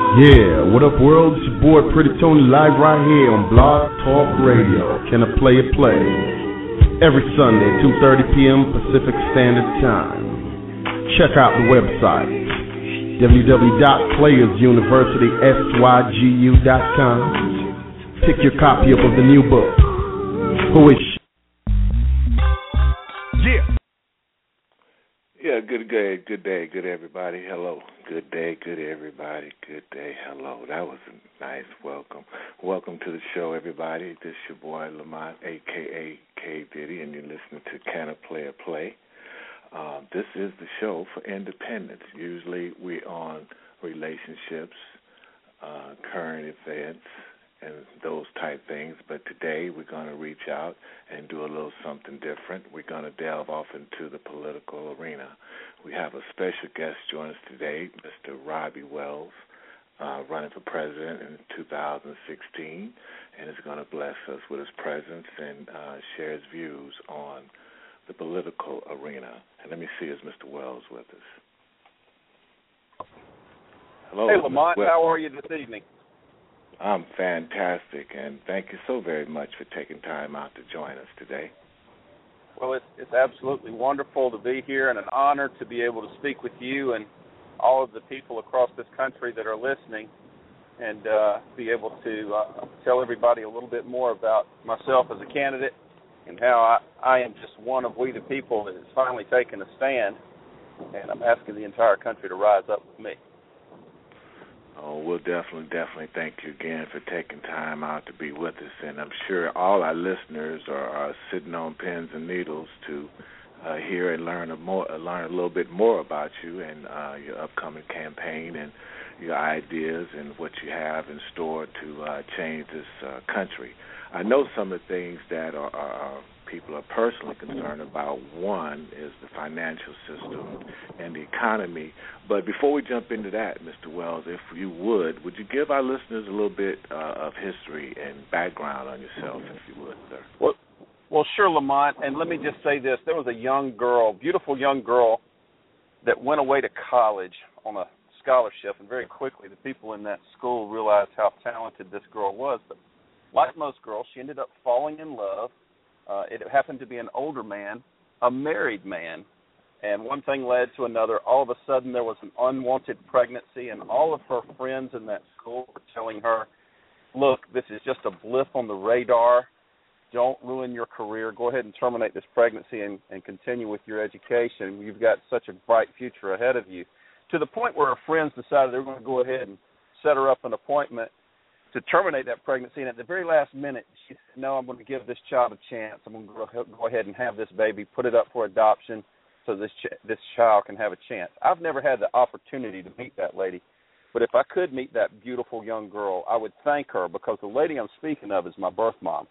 Yeah, what up world? It's your boy Pretty Tony live right here on Blog Talk Radio. Can I play it play? Every Sunday, 2:30 p.m. Pacific Standard Time. Check out the website, www.playersuniversitysygu.com. Pick your copy up of the new book. Poetry. Yeah, good day, good everybody. Hello. Good day, good everybody. Good day, hello. That was a nice welcome. Welcome to the show, everybody. This is your boy Lamont, a.k.a. K. Diddy, and you're listening to Can I Play a Play? This is the show for independence. Usually we're on relationships, current events, and those type things. But today we're going to reach out and do a little something different. We're going to delve off into the political arena. We have a special guest join us today, Mr. Robbie Wells, running for president in 2016, and is going to bless us with his presence and share his views on the political arena. And let me see, is Mr. Wells with us? Hello. Hey, Lamont, how are you this evening? I'm fantastic, and thank you so very much for taking time out to join us today. Well, it's absolutely wonderful to be here and an honor to be able to speak with you and all of the people across this country that are listening and be able to tell everybody a little bit more about myself as a candidate and how I am just one of we the people that has finally taken a stand, and I'm asking the entire country to rise up with me. Oh, we'll definitely thank you again for taking time out to be with us, and I'm sure all our listeners are sitting on pins and needles to hear and learn a little bit more about you and your upcoming campaign and your ideas and what you have in store to change this country. I know some of the things that are people are personally concerned about. One is the financial system and the economy. But before we jump into that, Mr. Wells, if you would you give our listeners a little bit of history and background on yourself, if you would, sir? Well, sure, Lamont. And let me just say this. There was a young girl, beautiful young girl, that went away to college on a scholarship, and very quickly the people in that school realized how talented this girl was. But like most girls, she ended up falling in love. It happened to be an older man, a married man, and one thing led to another. All of a sudden, there was an unwanted pregnancy, and all of her friends in that school were telling her, look, this is just a blip on the radar. Don't ruin your career. Go ahead and terminate this pregnancy and continue with your education. You've got such a bright future ahead of you. To the point where her friends decided they were going to go ahead and set her up an appointment to terminate that pregnancy, and at the very last minute, she said, no, I'm going to give this child a chance. I'm going to go ahead and have this baby, put it up for adoption so this child can have a chance. I've never had the opportunity to meet that lady, but if I could meet that beautiful young girl, I would thank her, because the lady I'm speaking of is my birth mom.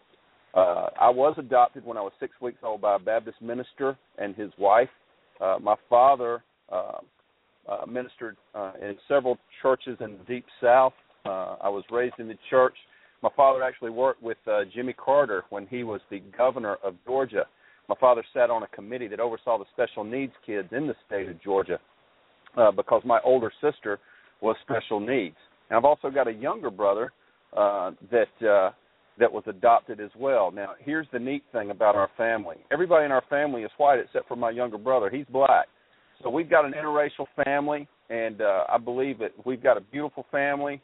I was adopted when I was 6 weeks old by a Baptist minister and his wife. My father ministered in several churches in the Deep South. I was raised in the church. My father actually worked with Jimmy Carter when he was the governor of Georgia. My father sat on a committee that oversaw the special needs kids in the state of Georgia because my older sister was special needs. And I've also got a younger brother that was adopted as well. Now, here's the neat thing about our family. Everybody in our family is white except for my younger brother. He's black. So we've got an interracial family, and I believe that we've got a beautiful family.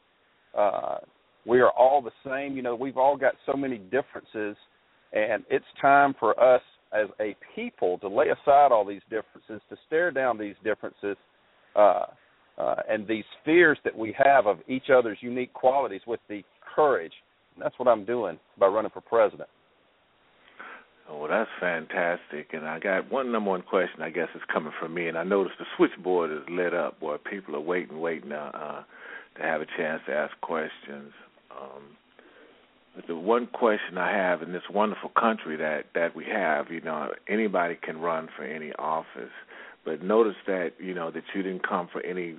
We are all the same. You know, we've all got so many differences, and it's time for us as a people to lay aside all these differences, to stare down these differences and these fears that we have of each other's unique qualities with the courage. And that's what I'm doing by running for president. Oh, well, that's fantastic. And I got number one question, I guess, is coming from me. And I noticed the switchboard is lit up, boy. People are waiting to have a chance to ask questions. But the one question I have in this wonderful country that we have, you know, anybody can run for any office. But notice that, you know, that you didn't come for any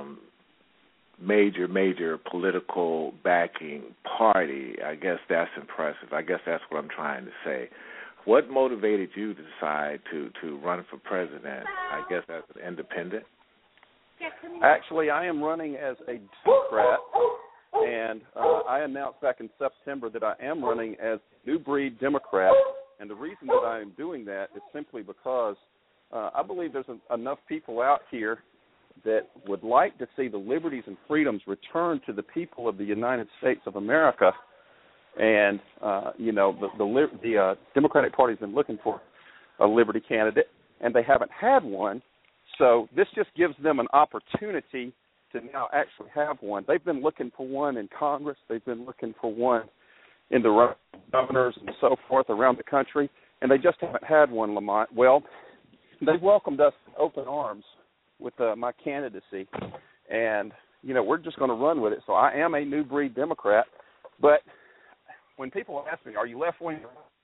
major political backing party. I guess that's impressive. I guess that's what I'm trying to say. What motivated you to decide to run for president? I guess as an independent? Actually, I am running as a Democrat, and I announced back in September that I am running as a new breed Democrat. And the reason that I am doing that is simply because I believe there's enough people out here that would like to see the liberties and freedoms returned to the people of the United States of America. And, the Democratic Party has been looking for a liberty candidate, and they haven't had one. So this just gives them an opportunity to now actually have one. They've been looking for one in Congress. They've been looking for one in the governors and so forth around the country, and they just haven't had one, Lamont. Well, they've welcomed us with open arms with my candidacy, and, we're just going to run with it. So I am a new breed Democrat, but when people ask me, are you left-wing?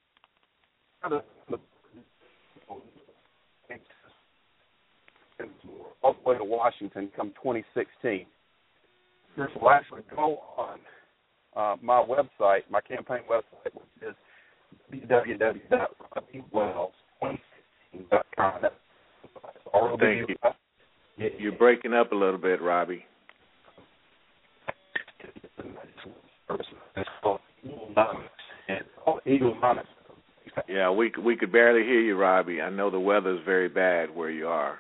All the way to Washington come 2016. This will actually go on my website, my campaign website, which is www.robbywells2016.com. Thank you. You're breaking up a little bit, Robbie. Yeah, we could barely hear you, Robbie. I know the weather's very bad where you are.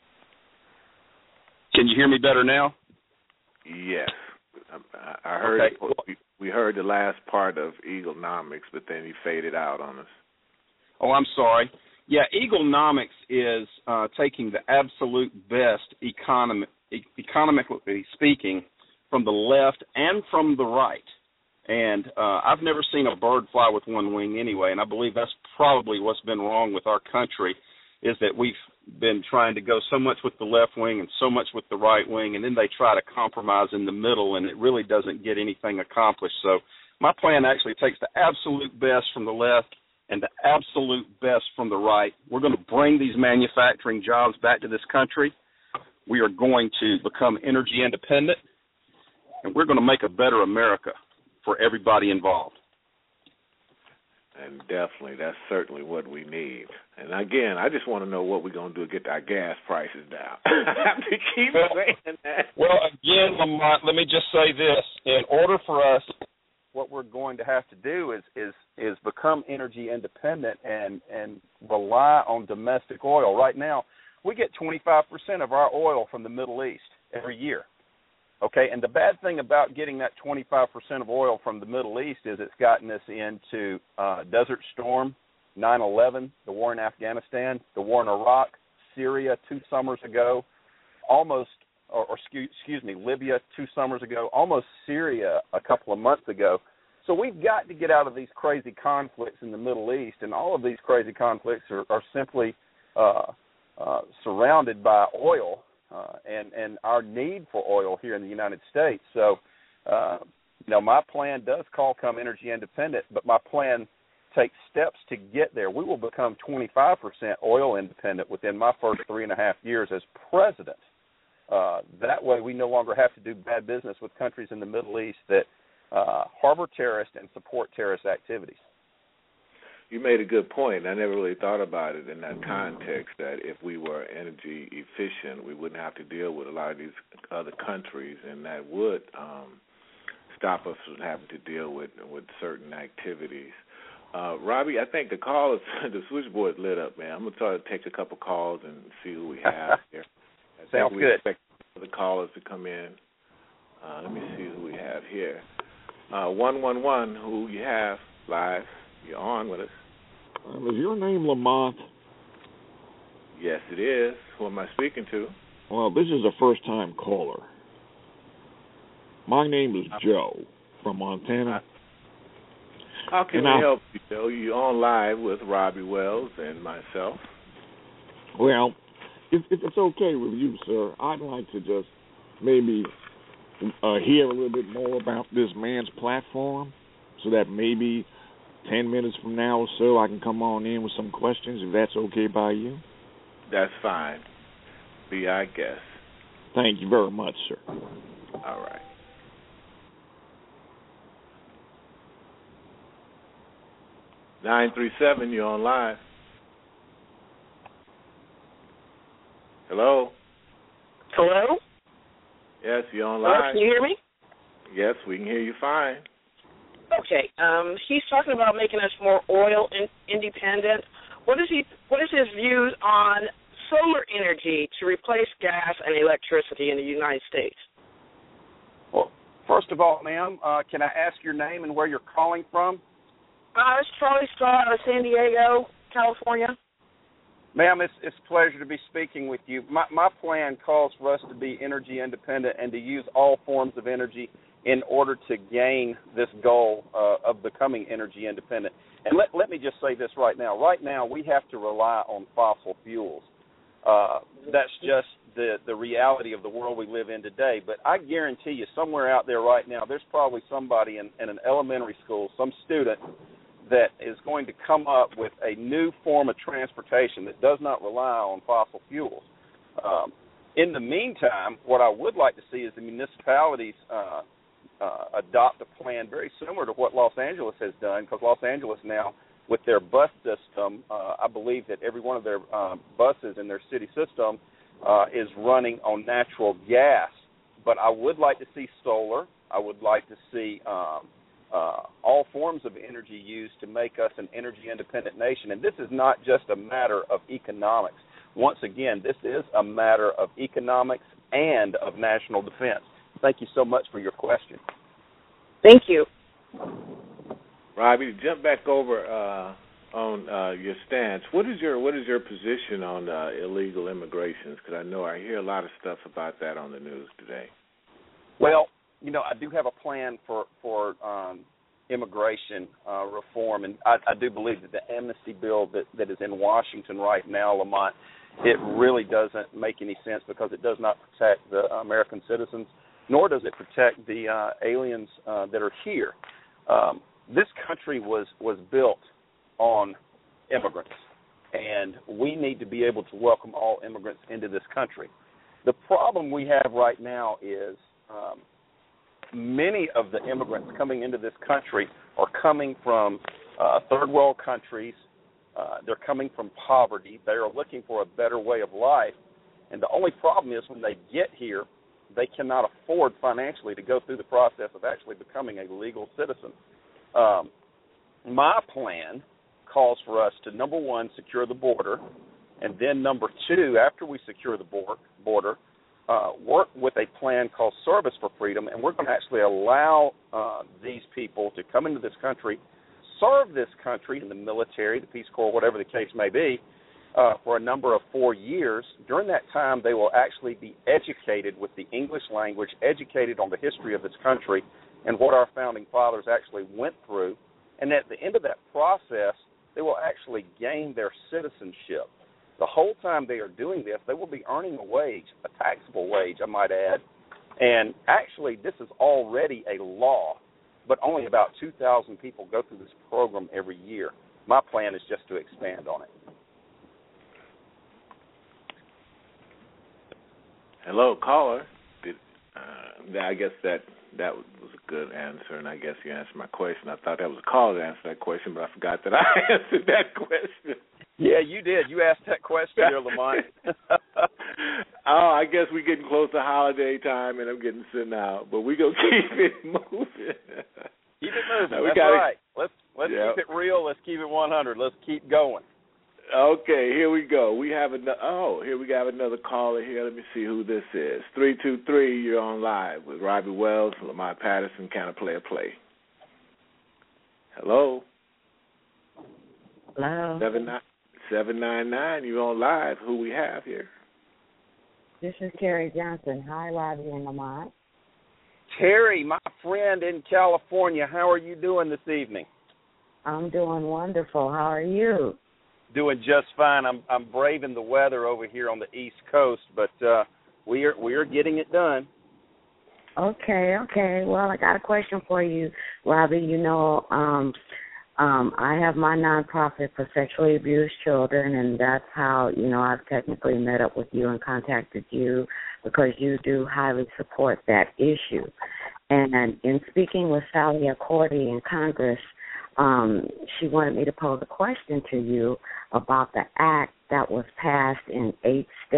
Can you hear me better now? Yes. I heard okay. We heard the last part of Eaglenomics, but then you faded out on us. Oh, I'm sorry. Yeah, Eaglenomics is taking the absolute best economically speaking from the left and from the right. And I've never seen a bird fly with one wing anyway, and I believe that's probably what's been wrong with our country, is that we've been trying to go so much with the left wing and so much with the right wing, and then they try to compromise in the middle, and it really doesn't get anything accomplished. So my plan actually takes the absolute best from the left and the absolute best from the right. We're going to bring these manufacturing jobs back to this country. We are going to become energy independent, and we're going to make a better America for everybody involved. And definitely, that's certainly what we need. And again, I just want to know what we're going to do to get our gas prices down. I have to keep saying that. Well, again, Lamont, let me just say this. In order for us, what we're going to have to do is become energy independent and rely on domestic oil. Right now, we get 25% of our oil from the Middle East every year. Okay, and the bad thing about getting that 25% of oil from the Middle East is it's gotten us into Desert Storm, 9/11, the war in Afghanistan, the war in Iraq, Syria 2 summers ago, Libya 2 summers ago, almost Syria a couple of months ago. So we've got to get out of these crazy conflicts in the Middle East, and all of these crazy conflicts are simply surrounded by oil. And our need for oil here in the United States. So, my plan does come energy independent, but my plan takes steps to get there. We will become 25% oil independent within my first 3.5 years as president. That way we no longer have to do bad business with countries in the Middle East that harbor terrorists and support terrorist activities. You made a good point. I never really thought about it in that context, that if we were energy efficient, we wouldn't have to deal with a lot of these other countries, and that would stop us from having to deal with certain activities. Robbie, I think the switchboard lit up, man. I'm going to try to take a couple calls and see who we have here. Sounds good. We expect the callers to come in. Let me see who we have here. 111, who you have live. You're on with us. Is your name Lamont? Yes, it is. Who am I speaking to? Well, this is a first-time caller. My name is Joe from Montana. How can we help you, Joe? You're on live with Robbie Wells and myself. Well, if it's okay with you, sir, I'd like to just maybe hear a little bit more about this man's platform so that maybe 10 minutes from now or so I can come on in with some questions, if that's okay by you. That's fine. Be our guest. Thank you very much, sir. All right. (937), you're on live. Hello? Yes, you're on live. Can you hear me? Yes, we can hear you fine. Okay. He's talking about making us more oil independent. What is his views on solar energy to replace gas and electricity in the United States? Well, first of all, ma'am, can I ask your name and where you're calling from? It's Charlie Scott out of San Diego, California. Ma'am, it's a pleasure to be speaking with you. My plan calls for us to be energy independent and to use all forms of energy in order to gain this goal of becoming energy independent. And let me just say this right now. Right now, we have to rely on fossil fuels. That's just the reality of the world we live in today. But I guarantee you, somewhere out there right now, there's probably somebody in an elementary school, some student, that is going to come up with a new form of transportation that does not rely on fossil fuels. In the meantime, what I would like to see is the municipalities adopt a plan very similar to what Los Angeles has done, because Los Angeles now, with their bus system, I believe that every one of their buses in their city system is running on natural gas. But I would like to see solar. I would like to see all forms of energy used to make us an energy-independent nation. And this is not just a matter of economics. Once again, this is a matter of economics and of national defense. Thank you so much for your question. Thank you. Robbie, to jump back over on your stance, what is your position on illegal immigrations? Because I hear a lot of stuff about that on the news today. Well, I do have a plan for immigration reform, and I do believe that the amnesty bill that is in Washington right now, Lamont, it really doesn't make any sense because it does not protect the American citizens, nor does it protect the aliens that are here. This country was built on immigrants, and we need to be able to welcome all immigrants into this country. The problem we have right now is many of the immigrants coming into this country are coming from third world countries. They're coming from poverty. They are looking for a better way of life. And the only problem is when they get here, they cannot afford financially to go through the process of actually becoming a legal citizen. My plan calls for us to, number one, secure the border, and then number two, after we secure the border, work with a plan called Service for Freedom, and we're going to actually allow these people to come into this country, serve this country in the military, the Peace Corps, whatever the case may be, for a number of 4 years. During that time, they will actually be educated with the English language, educated on the history of this country and what our founding fathers actually went through. And at the end of that process, they will actually gain their citizenship. The whole time they are doing this, they will be earning a wage, a taxable wage, I might add. And actually, this is already a law, but only about 2,000 people go through this program every year. My plan is just to expand on it. Hello, caller. I guess that was a good answer, and I guess you answered my question. I thought that was a caller to answer that question, but I forgot that I answered that question. Yeah, you did. You asked that question here, Lamont. Oh, I guess we're getting close to holiday time, and I'm getting sent out. But we're going to keep it moving. Keep it moving. That's right. Let's keep it real. Let's keep it 100. Let's keep going. Okay, here we go. We have another caller here. Let me see who this is. 323, you're on live with Robbie Wells, Lamont Patterson, Can I Play a Play? Hello? Hello? 799, you're on live. Who we have here? This is Terry Johnson. Hi, Robbie and Lamont. Terry, my friend in California, how are you doing this evening? I'm doing wonderful. How are you? Doing just fine. I'm braving the weather over here on the East Coast, but we are getting it done. Okay. Well, I got a question for you, Robbie. I have my nonprofit for sexually abused children, and that's how, I've technically met up with you and contacted you because you do highly support that issue. And in speaking with Sally Accordi in Congress, she wanted me to pose a question to you about the act that was passed in 8 states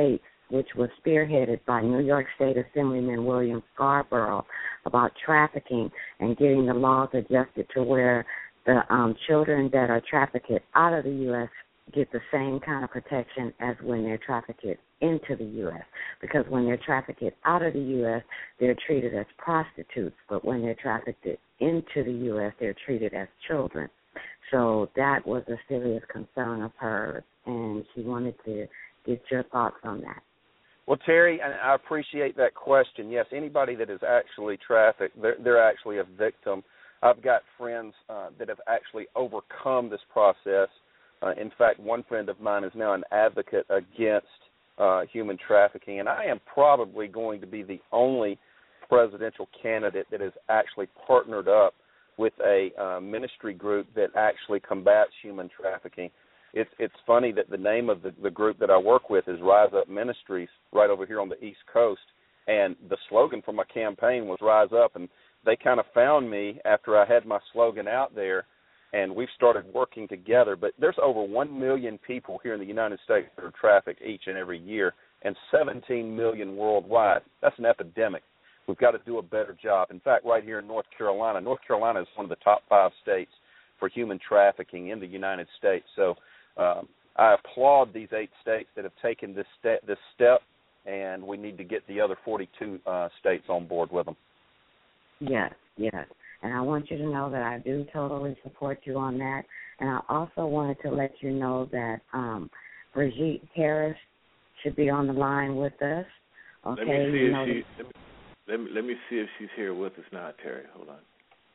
which was spearheaded by New York State Assemblyman William Scarborough, about trafficking and getting the laws adjusted to where the children that are trafficked out of the U.S. get the same kind of protection as when they're trafficked into the U.S. Because when they're trafficked out of the U.S., they're treated as prostitutes, but when they're trafficked into the U.S., they're treated as children. So that was a serious concern of hers, and she wanted to get your thoughts on that. Well, Terry, I appreciate that question. Yes, anybody that is actually trafficked, they're actually a victim. I've got friends that have actually overcome this process. In fact, one friend of mine is now an advocate against human trafficking, and I am probably going to be the only presidential candidate that has actually partnered up with a ministry group that actually combats human trafficking. It's funny that the name of the group that I work with is Rise Up Ministries right over here on the East Coast, and the slogan for my campaign was Rise Up, and they kind of found me after I had my slogan out there, and we've started working together. But there's over 1 million people here in the United States that are trafficked each and every year, and 17 million worldwide. That's an epidemic. We've got to do a better job. In fact, right here in North Carolina is one of the top 5 states for human trafficking in the United States. So I applaud these 8 states that have taken this step, and we need to get the other 42 states on board with them. Yes. And I want you to know that I do totally support you on that. And I also wanted to let you know that Brigitte Harris should be on the line with us. Okay. Let me see if she's here with us now, Terry. Hold on.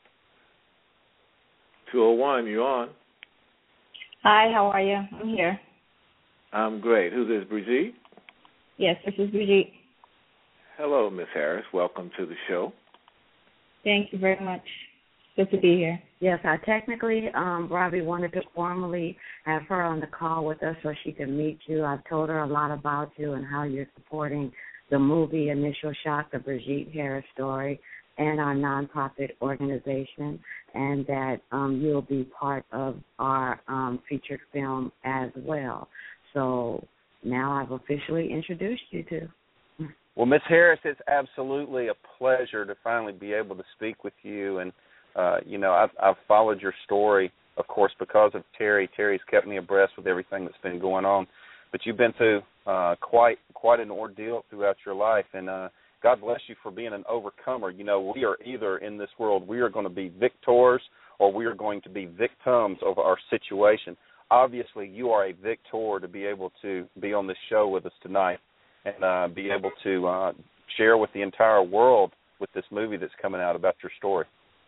201, you on? Hi, how are you? I'm here. I'm great. Who's this, Brigitte? Yes, this is Brigitte. Hello, Miss Harris. Welcome to the show. Thank you very much. Good to be here. Yes, I technically, Robbie wanted to formally have her on the call with us so she can meet you. I've told her a lot about you and how you're supporting the movie Initial Shock, the Brigitte Harris story, and our nonprofit organization, and that you'll be part of our featured film as well. So now I've officially introduced you to. Well, Ms. Harris, it's absolutely a pleasure to finally be able to speak with you. And, I've followed your story, of course, because of Terry. Terry's kept me abreast with everything that's been going on. But you've been through quite an ordeal throughout your life. And God bless you for being an overcomer. You know, we are either in this world, we are going to be victors or we are going to be victims of our situation. Obviously, you are a victor to be able to be on this show with us tonight and be able to share with the entire world with this movie that's coming out about your story.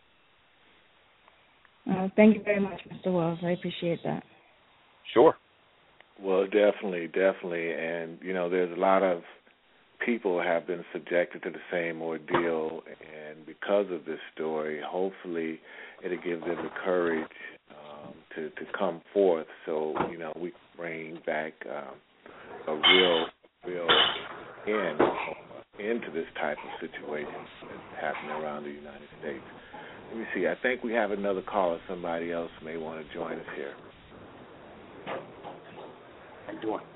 Thank you very much, Mr. Wells. I appreciate that. Sure. Well, definitely. And, there's a lot of people have been subjected to the same ordeal, and because of this story, hopefully it'll give them the courage to come forth so, we can bring back a real end to this type of situation that's happening around the United States. Let me see. I think we have another caller. Somebody else may want to join us here. How you doing?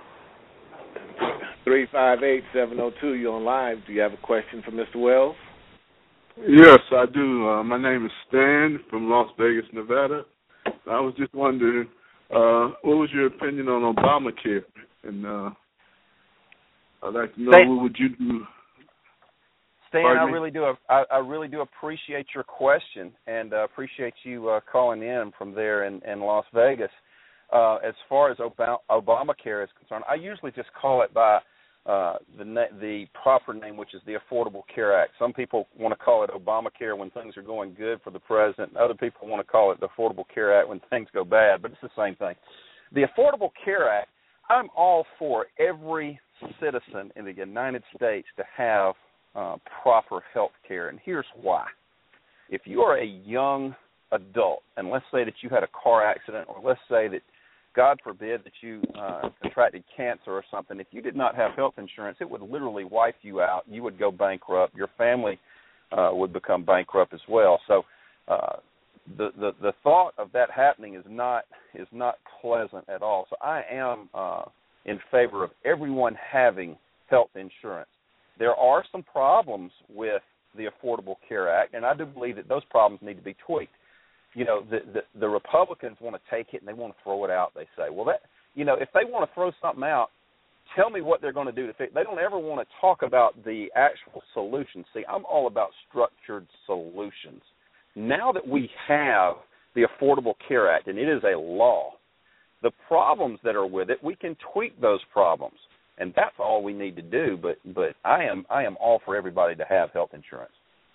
358-702, you're on live. Do you have a question for Mr. Wells? Yes, I do. My name is Stan from Las Vegas, Nevada. I was just wondering, what was your opinion on Obamacare? And I'd like to know what would you do. Stan, I really do appreciate your question and appreciate you calling in from there in Las Vegas. As far as Obamacare is concerned, I usually just call it by the proper name, which is the Affordable Care Act. Some people want to call it Obamacare when things are going good for the president. Other people want to call it the Affordable Care Act when things go bad, but it's the same thing. The Affordable Care Act, I'm all for every citizen in the United States to have proper health care, and here's why. If you are a young adult, and let's say that you had a car accident, or let's say that, God forbid, that you contracted cancer or something, if you did not have health insurance, it would literally wipe you out. You would go bankrupt. Your family would become bankrupt as well. So the thought of that happening is not pleasant at all. So I am in favor of everyone having health insurance. There are some problems with the Affordable Care Act, and I do believe that those problems need to be tweaked. The Republicans want to take it and they want to throw it out, they say. Well, if they want to throw something out, tell me what they're going to do to fix it. They don't ever want to talk about the actual solution. See, I'm all about structured solutions. Now that we have the Affordable Care Act, and it is a law, the problems that are with it, we can tweak those problems. And that's all we need to do, but I am all for everybody to have health insurance.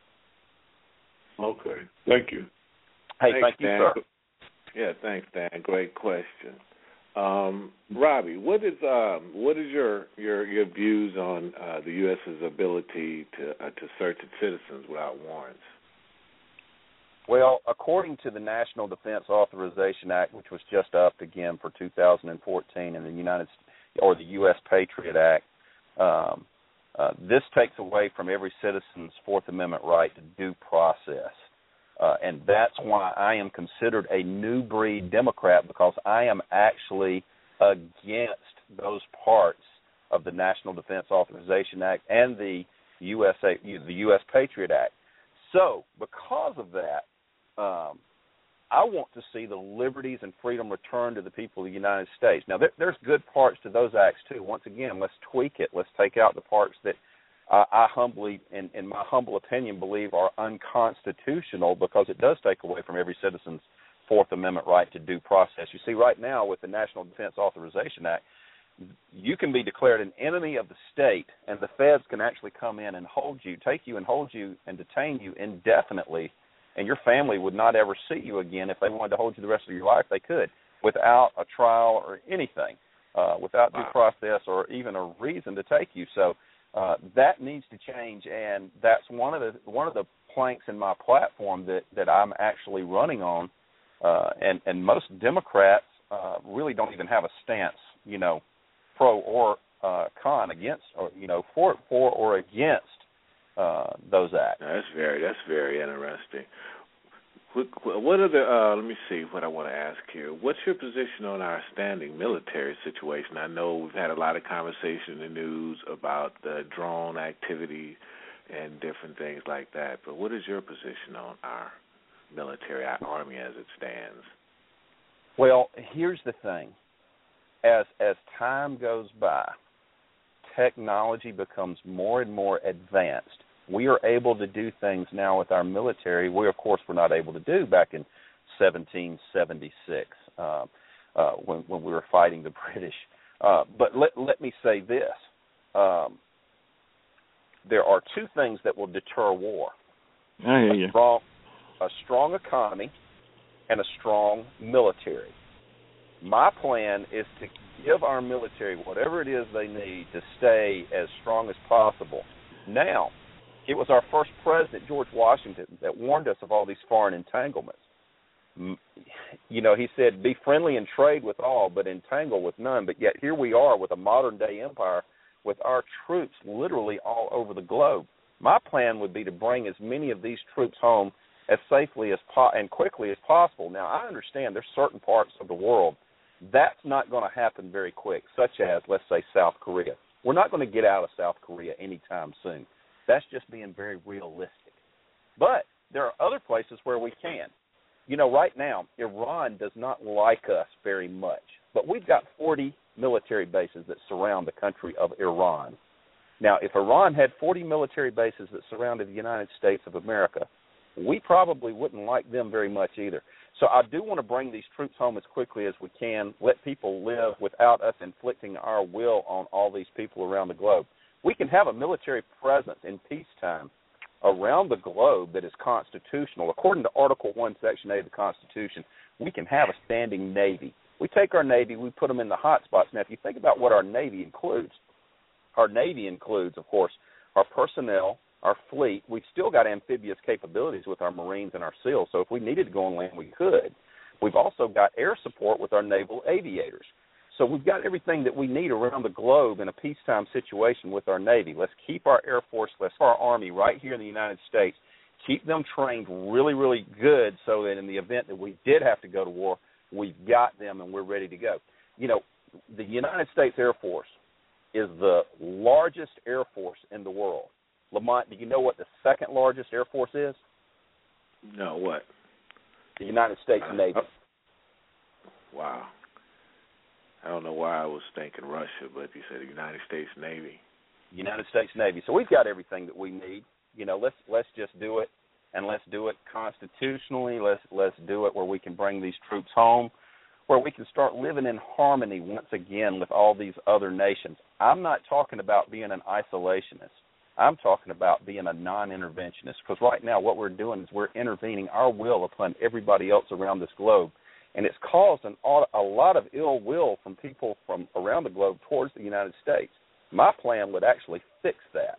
Okay. Thank you. Hey, thanks, thank you, Dan. sir. Yeah, thanks, Dan. Great question. Robbie, what is your views on the U.S.'s ability to search its citizens without warrants? Well, according to the National Defense Authorization Act, which was just upped again for 2014, and the U.S. Patriot Act, this takes away from every citizen's Fourth Amendment right to due process. And that's why I am considered a new breed Democrat, because I am actually against those parts of the National Defense Authorization Act and the U.S. Patriot Act. So because of that, I want to see the liberties and freedom returned to the people of the United States. Now, there's good parts to those acts, too. Once again, let's tweak it. Let's take out the parts that I humbly, in my humble opinion, believe are unconstitutional, because it does take away from every citizen's Fourth Amendment right to due process. You see, right now with the National Defense Authorization Act, you can be declared an enemy of the state, and the feds can actually come in and take you and detain you indefinitely, and your family would not ever see you again. If they wanted to hold you the rest of your life, they could, without a trial or anything, without due process or even a reason to take you. So that needs to change, and that's one of the planks in my platform that I'm actually running on. And most Democrats really don't even have a stance, pro or con against, or for or against those acts. That's very interesting. What are the? Let me see what I want to ask here. What's your position on our standing military situation? I know we've had a lot of conversation in the news about the drone activity and different things like that. But what is your position on our military, our Army as it stands? Well, here's the thing. As time goes by, technology becomes more and more advanced. We are able to do things now with our military we, of course, were not able to do back in 1776 when we were fighting the British. But let me say this. There are two things that will deter war. I hear you. A strong economy and a strong military. My plan is to give our military whatever it is they need to stay as strong as possible. Now, it was our first president, George Washington, that warned us of all these foreign entanglements. He said, be friendly and trade with all, but entangle with none. But yet here we are with a modern-day empire with our troops literally all over the globe. My plan would be to bring as many of these troops home as safely and quickly as possible. Now, I understand there's certain parts of the world that's not going to happen very quick, such as, let's say, South Korea. We're not going to get out of South Korea anytime soon. That's just being very realistic. But there are other places where we can. Right now, Iran does not like us very much, but we've got 40 military bases that surround the country of Iran. Now, if Iran had 40 military bases that surrounded the United States of America, we probably wouldn't like them very much either. So I do want to bring these troops home as quickly as we can, let people live without us inflicting our will on all these people around the globe. We can have a military presence in peacetime around the globe that is constitutional. According to Article 1, Section 8 of the Constitution, we can have a standing Navy. We take our Navy, we put them in the hot spots. Now, if you think about what our Navy includes, of course, our personnel, our fleet. We've still got amphibious capabilities with our Marines and our SEALs, so if we needed to go on land, we could. We've also got air support with our naval aviators. So we've got everything that we need around the globe in a peacetime situation with our Navy. Let's keep our Air Force, let's keep our Army right here in the United States, keep them trained really, really good so that in the event that we did have to go to war, we've got them and we're ready to go. The United States Air Force is the largest air force in the world. Lamont, do you know what the second largest air force is? No, what? The United States Navy. Wow. I don't know why I was thinking Russia, but you said the United States Navy. United States Navy. So we've got everything that we need. You know, let's just do it, and let's do it constitutionally. Let's do it where we can bring these troops home, where we can start living in harmony once again with all these other nations. I'm not talking about being an isolationist. I'm talking about being a non-interventionist, because right now what we're doing is we're intervening our will upon everybody else around this globe. And it's caused a lot of ill will from people from around the globe towards the United States. My plan would actually fix that.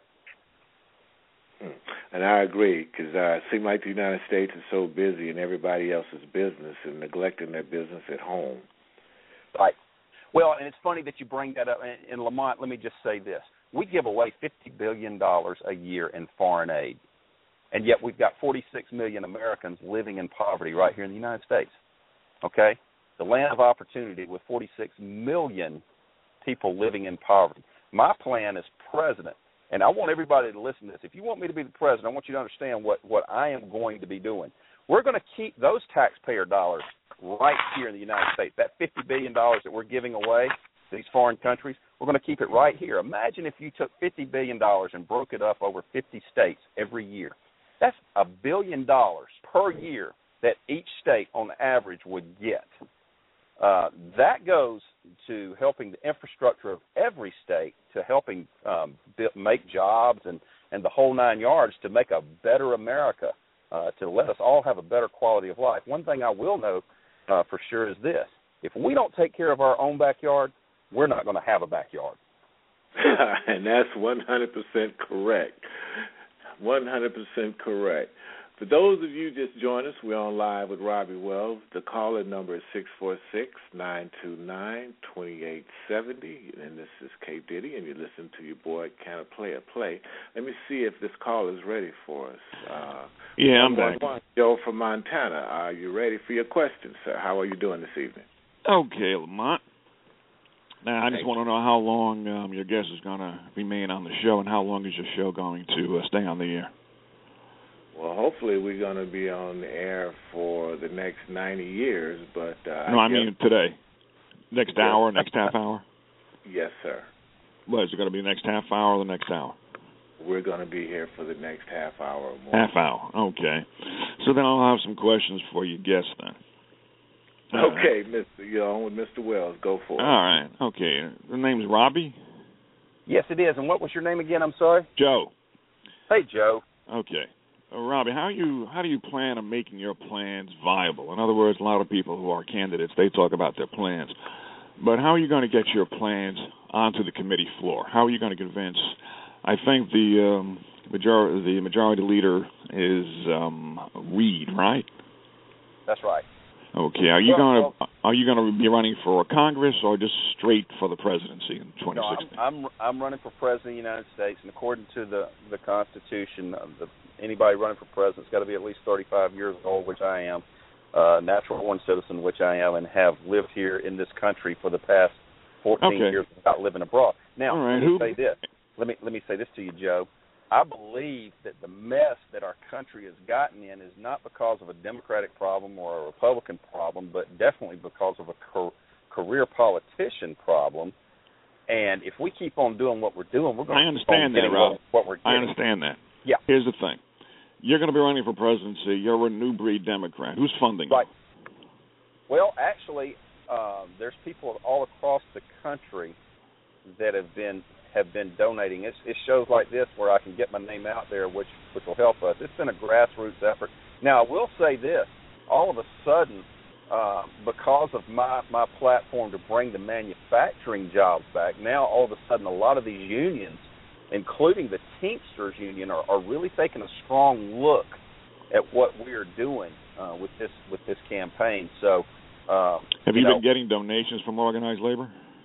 And I agree, because it seems like the United States is so busy in everybody else's business and neglecting their business at home. Right. Well, and it's funny that you bring that up. And Lamont, let me just say this. We give away $50 billion a year in foreign aid, and yet we've got 46 million Americans living in poverty right here in the United States. Okay? The land of opportunity with 46 million people living in poverty. My plan as president, and I want everybody to listen to this. If you want me to be the president, I want you to understand what I am going to be doing. We're going to keep those taxpayer dollars right here in the United States. That $50 billion that we're giving away to these foreign countries, we're going to keep it right here. Imagine if you took $50 billion and broke it up over 50 states every year. That's $1 billion per year that each state on average would get. That goes to helping the infrastructure of every state, to helping make jobs and the whole 9 yards, to make a better America, to let us all have a better quality of life. One thing I will know for sure is this. If we don't take care of our own backyard, we're not going to have a backyard. And that's 100% correct. 100% correct. For those of you just joined us, we're on live with Robbie Wells. The call-in number is 646-929-2870. And this is K. Diddy, and you listen to your boy, Can I Play a Play? Let me see if this call is ready for us. Yeah, I'm back. Joe from Montana, are you ready for your question, sir? How are you doing this evening? Okay, Lamont. Now, I just want to know how long your guest is going to remain on the show, and how long is your show going to stay on the air? Well, hopefully we're going to be on the air for the next 90 years, but... I mean today. Next hour, next half hour? Yes, sir. What, is it going to be the next half hour or the next hour? We're going to be here for the next half hour or more. Half hour, okay. So then I'll have some questions for your guest then. Okay, you're on with Mr. Wells. Go for it. All right, okay. The name's Robbie? Yes, it is. And what was your name again? I'm sorry? Joe. Hey, Joe. Okay. Robbie, how do you plan on making your plans viable? In other words, a lot of people who are candidates, they talk about their plans. But how are you going to get your plans onto the committee floor? How are you going to convince? I think the majority leader is Reed, right? That's right. Okay. Are you going to be running for Congress or just straight for the presidency in 2016? No, I'm running for president of the United States, and according to the Constitution, anybody running for president's got to be at least 35 years old, which I am, natural-born citizen, which I am, and have lived here in this country for the past 14 years without living abroad. Now, let me say this. Let me say this to you, Joe. I believe that the mess that our country has gotten in is not because of a Democratic problem or a Republican problem, but definitely because of a career politician problem. And if we keep on doing what we're doing, we're going to keep on getting what we're getting. I understand that. Yeah. Here's the thing. You're going to be running for presidency. You're a new breed Democrat. Who's funding you? Right. Well, actually, there's people all across the country that have been donating. It's shows like this where I can get my name out there, which will help us. It's been a grassroots effort. Now, I will say this. All of a sudden, because of my platform to bring the manufacturing jobs back, now all of a sudden a lot of these unions, including the Teamsters Union, are really taking a strong look at what we are doing with this campaign. So, have you been getting donations from organized labor?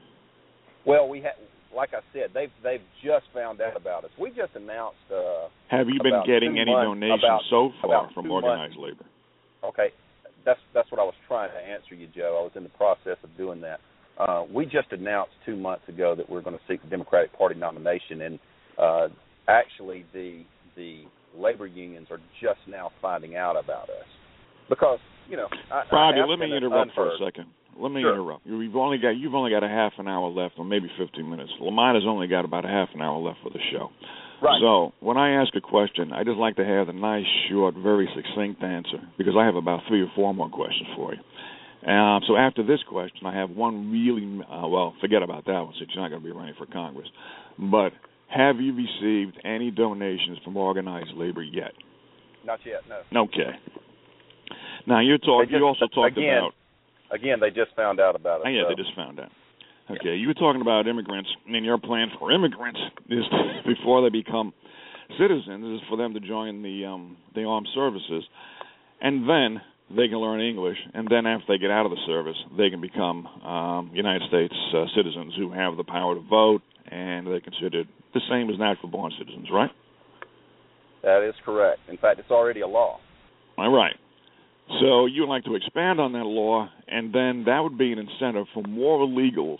Well, we have. Like I said, they've just found out about us. We just announced. Have you been getting any donations so far from organized labor? Okay, that's what I was trying to answer you, Joe. I was in the process of doing that. We just announced 2 months ago that we're going to seek the Democratic Party nomination, and actually the labor unions are just now finding out about us because Bobby, let me interrupt for a second. Let me Sure. interrupt. You've only got a half an hour left, or maybe 15 minutes. Lamont has only got about a half an hour left for the show. Right. So when I ask a question, I just like to have a nice, short, very succinct answer because I have about 3 or 4 more questions for you. So after this question, I have one really, forget about that one since you're not going to be running for Congress. But have you received any donations from organized labor yet? Not yet, no. Okay. Now, you also talked about... Again, they just found out about it. Yeah, so. They just found out. Okay, you were talking about immigrants, and your plan for immigrants is before they become citizens is for them to join the armed services, and then they can learn English, and then after they get out of the service, they can become United States citizens who have the power to vote, and they're considered the same as natural-born citizens, right? That is correct. In fact, it's already a law. All right. So you'd like to expand on that law, and then that would be an incentive for more illegals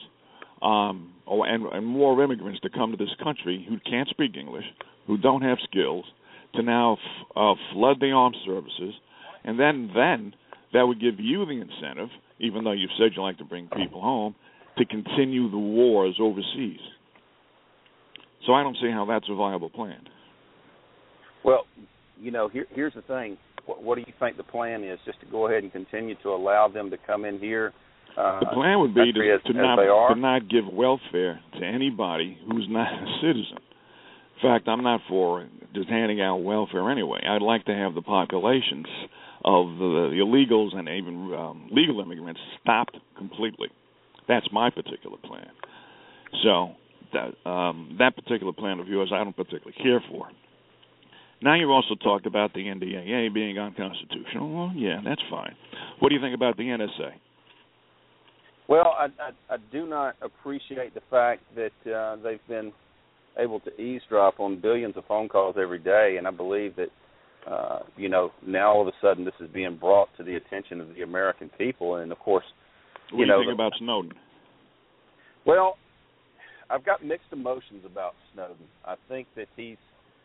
and more immigrants to come to this country who can't speak English, who don't have skills, to now flood the armed services, and then that would give you the incentive, even though you said you like to bring people home, to continue the wars overseas. So I don't see how that's a viable plan. Well, here's the thing. What do you think the plan is? Just to go ahead and continue to allow them to come in here? The plan would be to not give welfare to anybody who's not a citizen. In fact, I'm not for just handing out welfare anyway. I'd like to have the populations of the illegals and even legal immigrants stopped completely. That's my particular plan. So that particular plan of yours I don't particularly care for. Now you also talked about the NDAA being unconstitutional. Well, yeah, that's fine. What do you think about the NSA? Well, I do not appreciate the fact that they've been able to eavesdrop on billions of phone calls every day, and I believe that, now all of a sudden this is being brought to the attention of the American people, and of course, what do you think about Snowden? Well, I've got mixed emotions about Snowden. I think that he's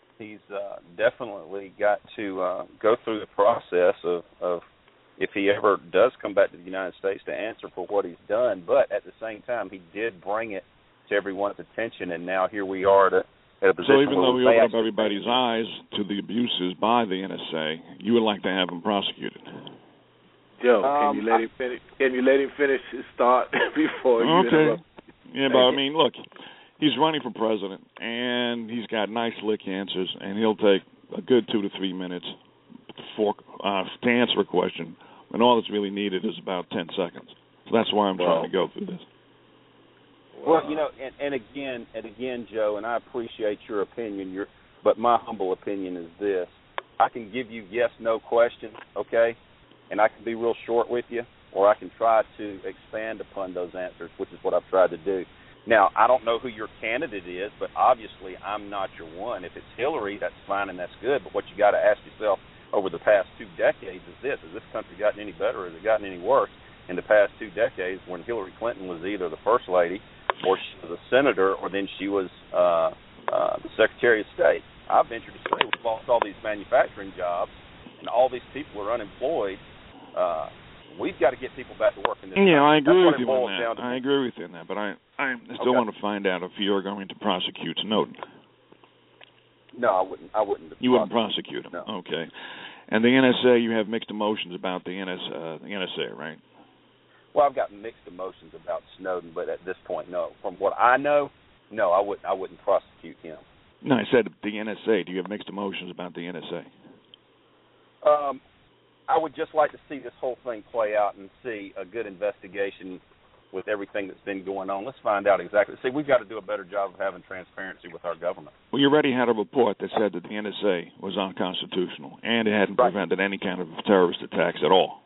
definitely got to go through the process of if he ever does come back to the United States to answer for what he's done. But at the same time, he did bring it to everyone's attention, and now here we are at a position. So even though we open up everybody's eyes to the abuses by the NSA, you would like to have him prosecuted? Joe, can you let him finish? Can you let him finish his thought before you interrupt? Yeah, but I mean, look. He's running for president, and he's got nice, slick answers, and he'll take a good 2 to 3 minutes to answer a question, when all that's really needed is about 10 seconds. So that's why I'm trying to go through this. Well, and again, Joe, and I appreciate your opinion, but my humble opinion is this. I can give you yes/no questions, okay, and I can be real short with you, or I can try to expand upon those answers, which is what I've tried to do. Now, I don't know who your candidate is, but obviously I'm not your one. If it's Hillary, that's fine and that's good, but what you got to ask yourself over the past 2 decades is this: has this country gotten any better or has it gotten any worse in the past 2 decades when Hillary Clinton was either the First Lady or she was a senator or then she was the Secretary of State? I venture to say we've lost all these manufacturing jobs and all these people are unemployed. We've got to get people back to work in this country. Yeah, I agree with you on that. I agree with you on that, but I still want to find out if you're going to prosecute Snowden. No, I wouldn't. You wouldn't prosecute him? No. Okay. And the NSA, you have mixed emotions about the NSA, right? Well, I've got mixed emotions about Snowden, but at this point, no. From what I know, no, I wouldn't prosecute him. No, I said the NSA. Do you have mixed emotions about the NSA? I would just like to see this whole thing play out and see a good investigation with everything that's been going on. Let's find out exactly. See, we've got to do a better job of having transparency with our government. Well, you already had a report that said that the NSA was unconstitutional and it hadn't prevented any kind of terrorist attacks at all.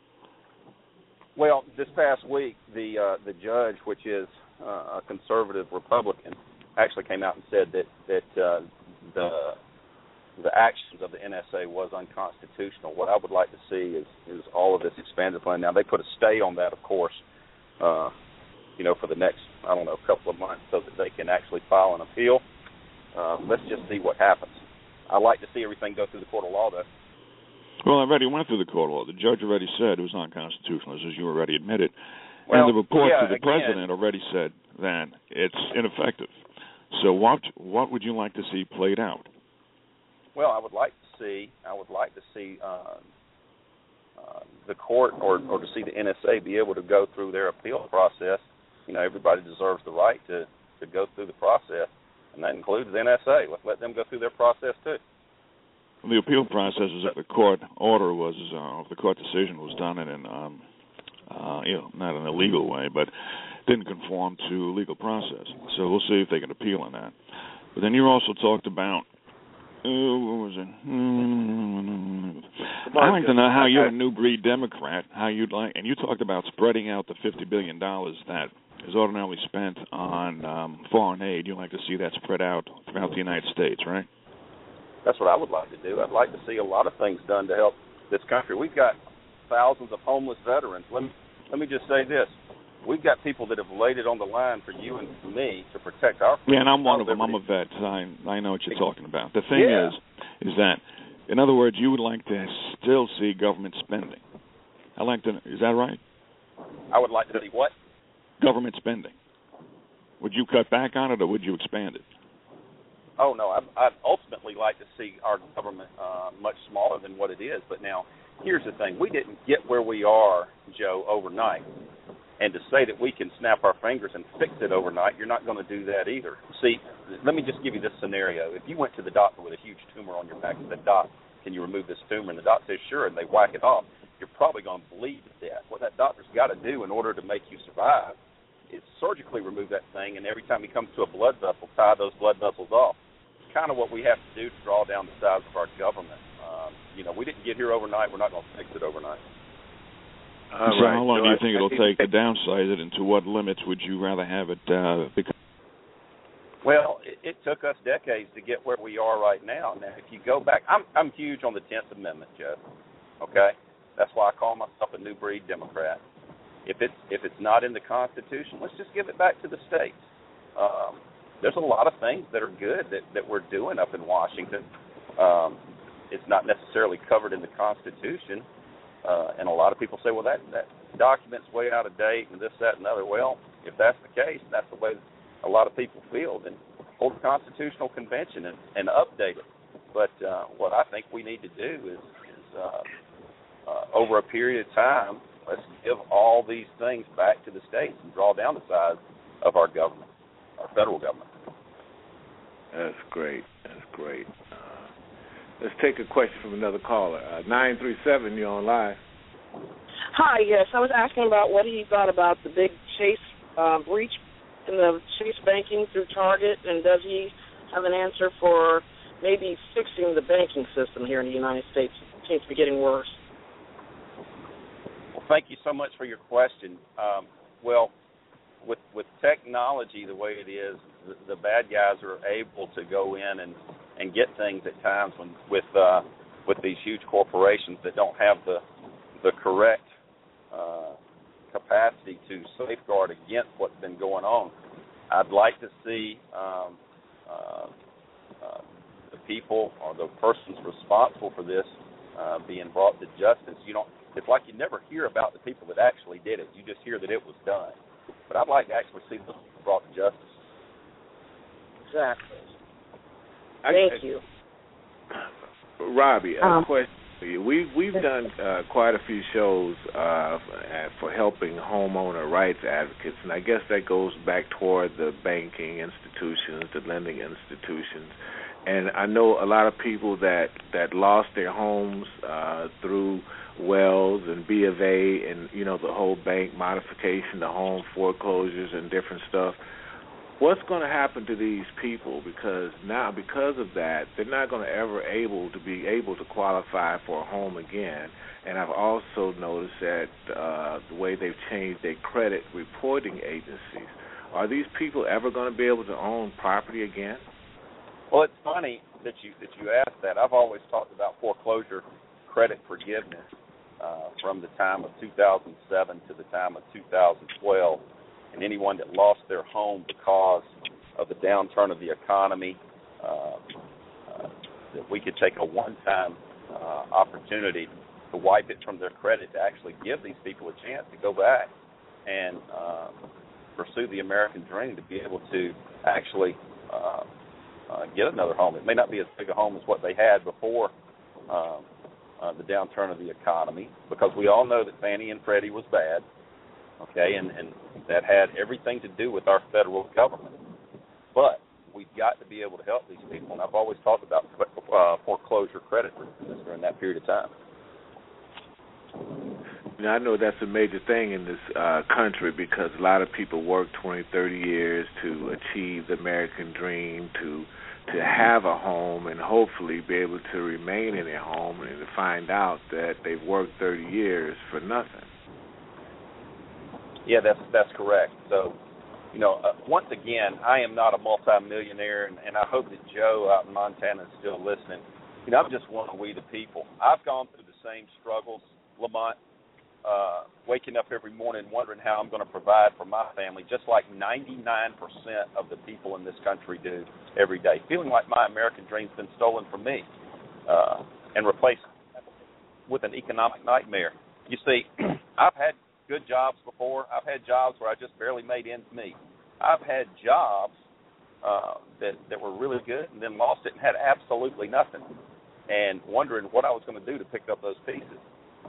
Well, this past week, the judge, which is a conservative Republican, actually came out and said that the actions of the NSA was unconstitutional. What I would like to see is all of this expanded upon. Now, they put a stay on that, of course, for the next, I don't know, couple of months so that they can actually file an appeal. Let's just see what happens. I like to see everything go through the court of law, though. Well, it already went through the court of law. The judge already said it was unconstitutional, as you already admitted. Well, and the report yeah, to the president already said that it's ineffective. So what would you like to see played out? Well, I would like to see the court or to see the NSA be able to go through their appeal process. Everybody deserves the right to go through the process, and that includes the NSA. Let's let them go through their process too. The appeal process is if the court order was, if the court decision was done in not in a legal way, but didn't conform to legal process. So we'll see if they can appeal on that. But then you also talked about, what was it? I'd like to know how you're a new breed Democrat, how you'd like, and you talked about spreading out the $50 billion that is ordinarily spent on foreign aid. You'd like to see that spread out throughout the United States, right? That's what I would like to do. I'd like to see a lot of things done to help this country. We've got thousands of homeless veterans. Let me just say this. We've got people that have laid it on the line for you and for me to protect our freedom. Yeah, and I'm one of them. I'm a vet. I know what you're talking about. The thing is that, in other words, you would like to still see government spending. Is that right? I would like to see what? Government spending. Would you cut back on it or would you expand it? Oh, no. I'd ultimately like to see our government much smaller than what it is. But now, here's the thing. We didn't get where we are, Joe, overnight. And to say that we can snap our fingers and fix it overnight, you're not going to do that either. See, let me just give you this scenario. If you went to the doctor with a huge tumor on your back and said, "Doc, can you remove this tumor?" and the doctor says, "Sure," and they whack it off, you're probably going to bleed to death. What that doctor's got to do in order to make you survive is surgically remove that thing, and every time he comes to a blood vessel, tie those blood vessels off. It's kind of what we have to do to draw down the size of our government. We didn't get here overnight. We're not going to fix it overnight. So how long do you think it'll take to downsize it, and to what limits would you rather have it become? Well, it took us decades to get where we are right now. Now, if you go back, I'm huge on the 10th Amendment, Joe. Okay? That's why I call myself a new breed Democrat. If it's not in the Constitution, let's just give it back to the states. There's a lot of things that are good that we're doing up in Washington. It's not necessarily covered in the Constitution. And a lot of people say, well, that document's way out of date and this, that, and the other. Well, if that's the case, and that's the way a lot of people feel, then hold a constitutional convention and update it. But what I think we need to do is over a period of time, let's give all these things back to the states and draw down the size of our government, our federal government. That's great. Let's take a question from another caller. 937, you're on live. Hi, yes. I was asking about what he thought about the big Chase breach in the Chase banking through Target, and does he have an answer for maybe fixing the banking system here in the United States? It seems to be getting worse. Well, thank you so much for your question. With technology the way it is, the bad guys are able to go in and get things at times with these huge corporations that don't have the correct capacity to safeguard against what's been going on. I'd like to see the people or the persons responsible for this being brought to justice. It's like you never hear about the people that actually did it. You just hear that it was done. But I'd like to actually see those people brought to justice. Exactly. Thank you. Robbie, a question for you. We've done quite a few shows for helping homeowner rights advocates, and I guess that goes back toward the banking institutions, the lending institutions. And I know a lot of people that lost their homes through Wells and B of A and, the whole bank modification, the home foreclosures and different stuff. What's going to happen to these people? Because of that, they're not going to ever be able to qualify for a home again. And I've also noticed that the way they've changed their credit reporting agencies. Are these people ever going to be able to own property again? Well, it's funny that you asked that. I've always talked about foreclosure credit forgiveness from the time of 2007 to the time of 2012. and anyone that lost their home because of the downturn of the economy, that we could take a one-time opportunity to wipe it from their credit to actually give these people a chance to go back and pursue the American dream, to be able to actually get another home. It may not be as big a home as what they had before the downturn of the economy, because we all know that Fannie and Freddie was bad, okay, and that had everything to do with our federal government. But we've got to be able to help these people, and I've always talked about foreclosure credit during that period of time. Now, I know that's a major thing in this country, because a lot of people work 20, 30 years to achieve the American dream, to have a home and hopefully be able to remain in their home, and to find out that they've worked 30 years for nothing. Yeah, that's correct. So, once again, I am not a multimillionaire, and I hope that Joe out in Montana is still listening. I'm just one of we the people. I've gone through the same struggles, Lamont, waking up every morning wondering how I'm going to provide for my family, just like 99% of the people in this country do every day, feeling like my American dream's been stolen from me and replaced with an economic nightmare. You see, I've had good jobs before. I've had jobs where I just barely made ends meet. I've had jobs that were really good and then lost it and had absolutely nothing, and wondering what I was going to do to pick up those pieces.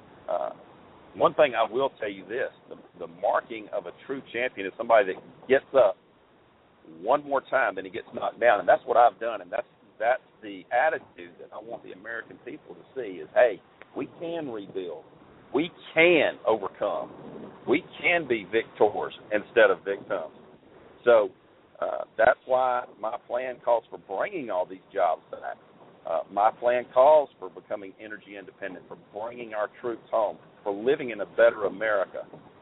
One thing I will tell you this, the marking of a true champion is somebody that gets up one more time than he gets knocked down, and that's what I've done, and that's the attitude that I want the American people to see is, hey, we can rebuild. We can overcome. We can be victors instead of victims. So that's why my plan calls for bringing all these jobs back. My plan calls for becoming energy independent, for bringing our troops home, for living in a better America.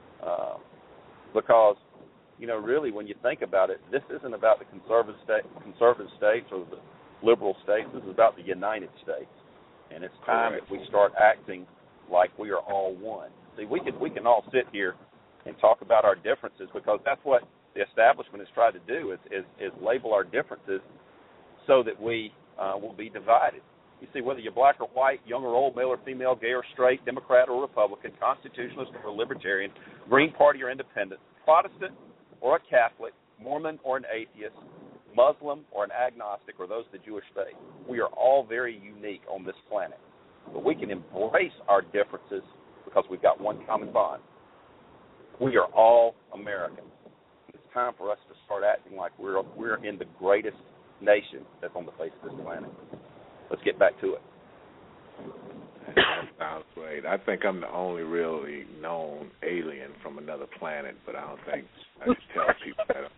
Because, really, when you think about it, this isn't about the conservative states or the liberal states. This is about the United States. And it's time that we start acting like we are all one. See, we can all sit here and talk about our differences, because that's what the establishment has tried to do is label our differences so that we will be divided. You see, whether you're black or white, young or old, male or female, gay or straight, Democrat or Republican, Constitutionalist or Libertarian, Green Party or Independent, Protestant or a Catholic, Mormon or an atheist, Muslim or an agnostic, or those of the Jewish faith, we are all very unique on this planet. But we can embrace our differences because we've got one common bond. We are all Americans. It's time for us to start acting like we're in the greatest nation that's on the face of this planet. Let's get back to it. That sounds great. I think I'm the only really known alien from another planet, but I don't think I should tell people that.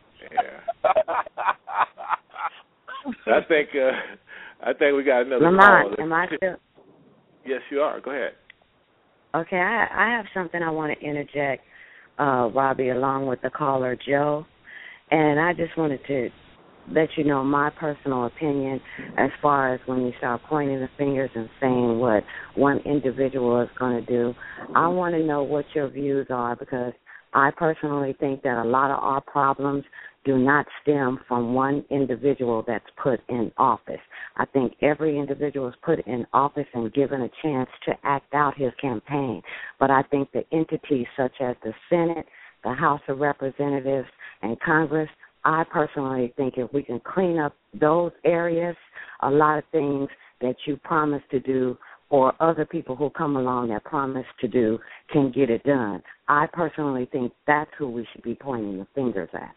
Yeah. I think we got another Lamont, call. am I still? Yes, you are. Go ahead. Okay, I have something I want to interject, Robbie, along with the caller, Joe. And I just wanted to let you know my personal opinion as far as when you start pointing the fingers and saying what one individual is going to do. I want to know what your views are, because I personally think that a lot of our problems do not stem from one individual that's put in office. I think every individual is put in office and given a chance to act out his campaign. But I think the entities such as the Senate, the House of Representatives, and Congress, I personally think if we can clean up those areas, a lot of things that you promise to do or other people who come along that promise to do can get it done. I personally think that's who we should be pointing the fingers at.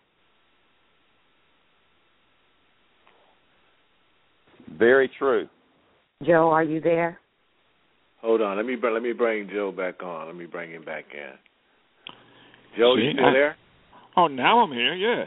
Very true. Joe, are you there? Hold on. Let me bring Joe back on. Let me bring him back in. Joe, you still there? Oh, now I'm here. Yeah.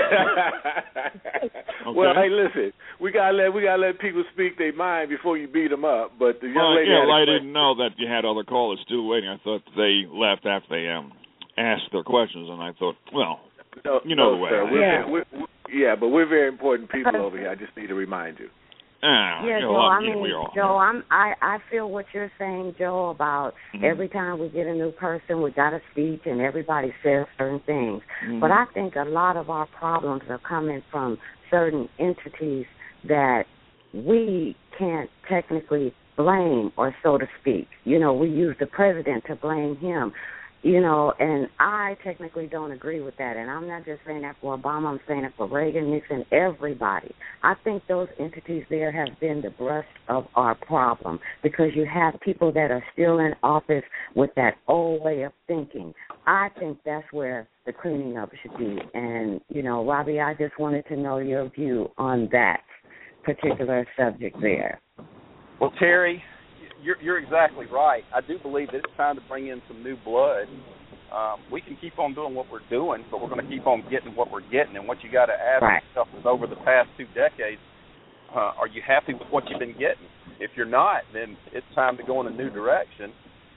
Okay. Well, hey, listen. We gotta let people speak their mind before you beat them up. But the young lady. Yeah, I didn't know that you had other callers still waiting. I thought they left after they asked their questions, and I thought, well, you know the way. Sir. But we're very important people over here. I just need to remind you. Yeah, Joe, I feel what you're saying, Joe, about every time we get a new person, we got a speech and everybody says certain things. But I think a lot of our problems are coming from certain entities that we can't technically blame, or so to speak. You know, we use the president to blame him. You know, and I technically don't agree with that. And I'm not just saying that for Obama. I'm saying it for Reagan, Nixon, everybody. I think those entities there have been the brunt of our problem, because you have people that are still in office with that old way of thinking. I think that's where the cleaning up should be. And, you know, Robbie, I just wanted to know your view on that particular subject there. Well, Terry, You're exactly right. I do believe that it's time to bring in some new blood. We can keep on doing what we're doing, but we're going to keep on getting what we're getting. And what you got to ask yourself is, over the past 2 decades, are you happy with what you've been getting? If you're not, then it's time to go in a new direction.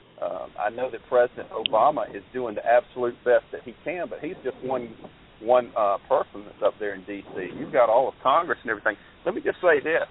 I know that President Obama is doing the absolute best that he can, but he's just one person that's up there in D.C. You've got all of Congress and everything. Let me just say this.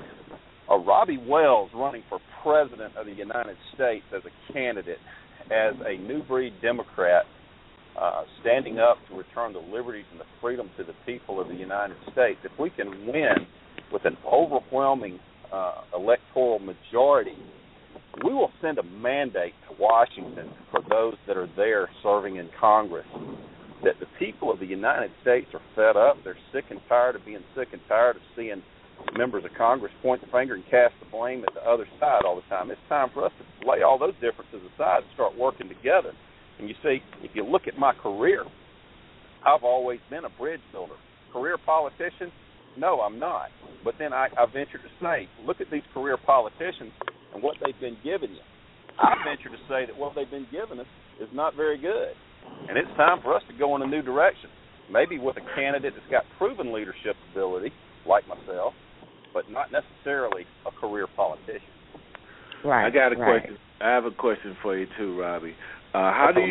Robbie Wells running for President of the United States as a candidate, as a new breed Democrat, standing up to return the liberties and the freedom to the people of the United States. If we can win with an overwhelming electoral majority, we will send a mandate to Washington for those that are there serving in Congress, that the people of the United States are fed up. They're sick and tired of being sick and tired of seeing members of Congress point the finger and cast the blame at the other side all the time. It's time for us to lay all those differences aside and start working together. And you see, if you look at my career, I've always been a bridge builder. Career politician? No, I'm not. But then I venture to say, look at these career politicians and what they've been giving you. I venture to say that what they've been giving us is not very good. And it's time for us to go in a new direction, maybe with a candidate that's got proven leadership ability, like myself, but not necessarily a career politician. Right. I got a question. I have a question for you too, Robbie. How do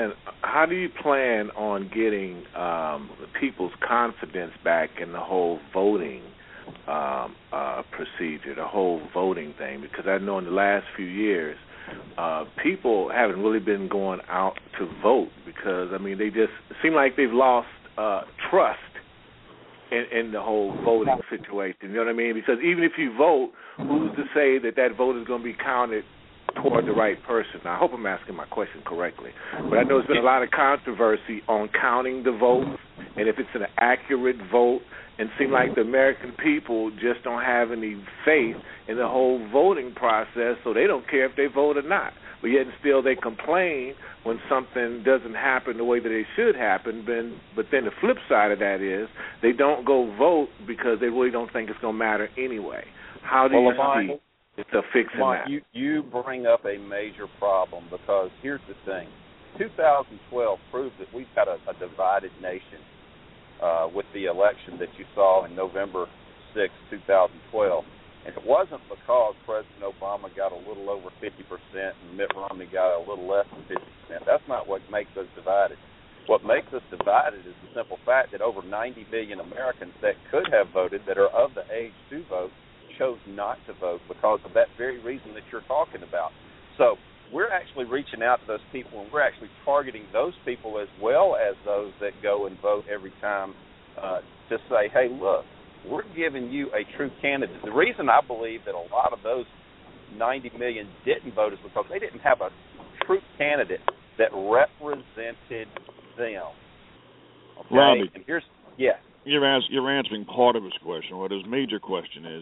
you plan on getting people's confidence back in the whole voting procedure, the whole voting thing? Because I know in the last few years, people haven't really been going out to vote, because they just seem like they've lost trust in the whole voting situation. You know what I mean? Because even if you vote, who's to say that vote is going to be counted toward the right person? Now, I hope I'm asking my question correctly. But I know there's been a lot of controversy on counting the votes and if it's an accurate vote, and seem like the American people just don't have any faith in the whole voting process, so they don't care if they vote or not. But yet and still they complain when something doesn't happen the way that it should happen. But then the flip side of that is they don't go vote because they really don't think it's going to matter anyway. How do you see the fixing that? You bring up a major problem, because here's the thing. 2012 proved that we've got a divided nation with the election that you saw in November 6, 2012. And it wasn't because President Obama got a little over 50% and Mitt Romney got a little less than 50%. That's not what makes us divided. What makes us divided is the simple fact that over 90 million Americans that could have voted, that are of the age to vote, chose not to vote because of that very reason that you're talking about. So we're actually reaching out to those people, and we're actually targeting those people as well as those that go and vote every time to say, hey, look, we're giving you a true candidate. The reason I believe that a lot of those 90 million didn't vote is because they didn't have a true candidate that represented them. Okay? Robbie, and you're answering part of his question. What his major question is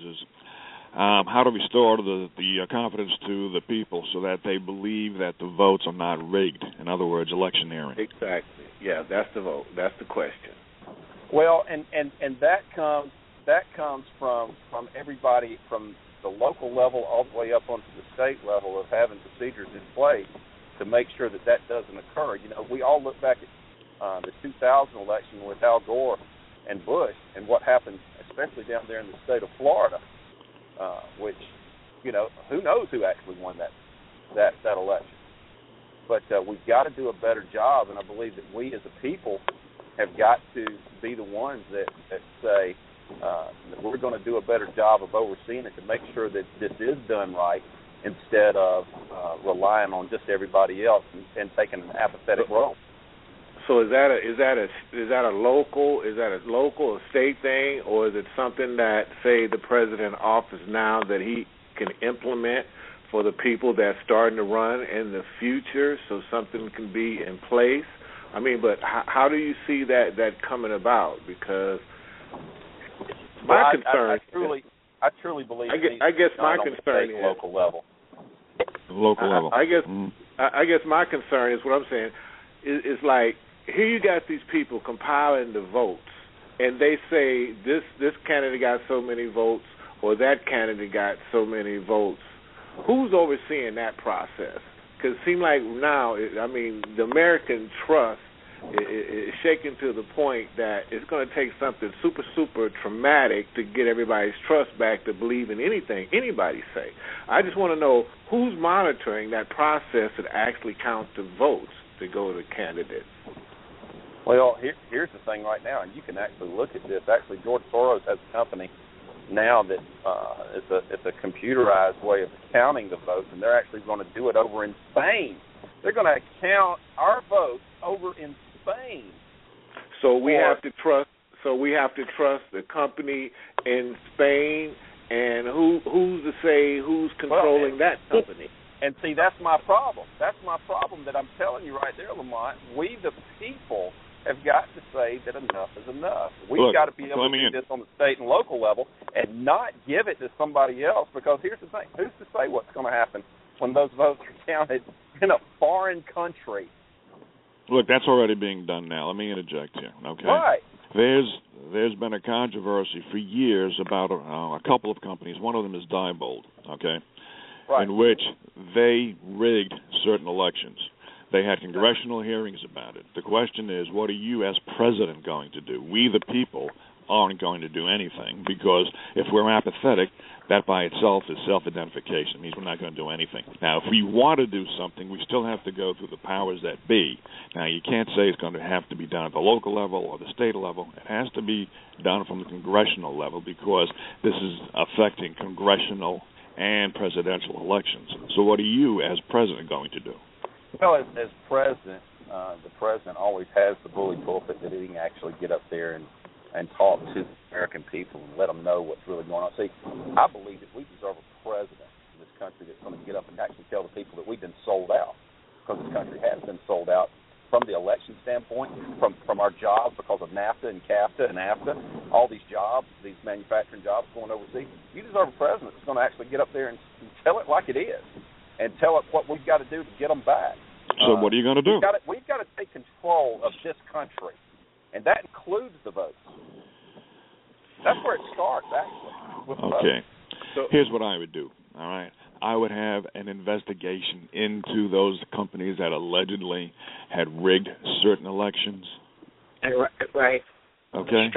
how do we restore the confidence to the people so that they believe that the votes are not rigged? In other words, electioneering. Exactly. Yeah, that's the vote. That's the question. Well, and that comes from everybody, from the local level all the way up onto the state level, of having procedures in place to make sure that doesn't occur. You know, we all look back at the 2000 election with Al Gore and Bush and what happened, especially down there in the state of Florida, which, you know, who knows who actually won that election. But we've got to do a better job, and I believe that we as a people have got to be the ones that say, we're going to do a better job of overseeing it to make sure that this is done right instead of relying on just everybody else and taking an apathetic role. So is that a local or state thing, or is it something that, say, the president offers now that he can implement for the people that's starting to run in the future, so something can be in place? I mean, but how do you see that coming about? Because my concern, I truly believe. I guess my concern is local level. Local level. I guess my concern is what I'm saying is like, here you got these people compiling the votes, and they say this candidate got so many votes or that candidate got so many votes. Who's overseeing that process? Because it seems like now, the American trust is shaken to the point that it's going to take something super, super traumatic to get everybody's trust back to believe in anything anybody say. I just want to know who's monitoring that process that actually counts the votes to go to candidates. Well, here's the thing right now, and you can actually look at this. Actually, George Soros has a company now that it's a computerized way of counting the votes, and they're actually going to do it over in Spain. They're going to count our votes over in Spain. So we have to trust. So we have to trust the company in Spain, and who's to say who's controlling that company? And see, that's my problem. That's my problem that I'm telling you right there, Lamont. We, the people, have got to say that enough is enough. We've got to be able to do this on the state and local level and not give it to somebody else, because here's the thing. Who's to say what's going to happen when those votes are counted in a foreign country? Look, that's already being done now. Let me interject here, okay? Right. There's been a controversy for years about a couple of companies. One of them is Diebold, okay? Right. In which they rigged certain elections. They had congressional hearings about it. The question is, what are you as president going to do? We, the people, aren't going to do anything, because if we're apathetic, that by itself is self-identification. It means we're not going to do anything. Now, if we want to do something, we still have to go through the powers that be. Now, you can't say it's going to have to be done at the local level or the state level. It has to be done from the congressional level, because this is affecting congressional and presidential elections. So what are you as president going to do? Well, as president, the president always has the bully pulpit that he can actually get up there and talk to the American people and let them know what's really going on. See, I believe that we deserve a president in this country that's going to get up and actually tell the people that we've been sold out, because this country has been sold out from the election standpoint, from our jobs because of NAFTA and CAFTA and NAFTA, all these jobs, these manufacturing jobs going overseas. You deserve a president that's going to actually get up there and tell it like it is, and tell it what we've got to do to get them back. So what are you going to do? We've got to take control of this country, and that includes the votes. That's where it starts, actually, with the votes. So here's what I would do, all right? I would have an investigation into those companies that allegedly had rigged certain elections. Right. Okay?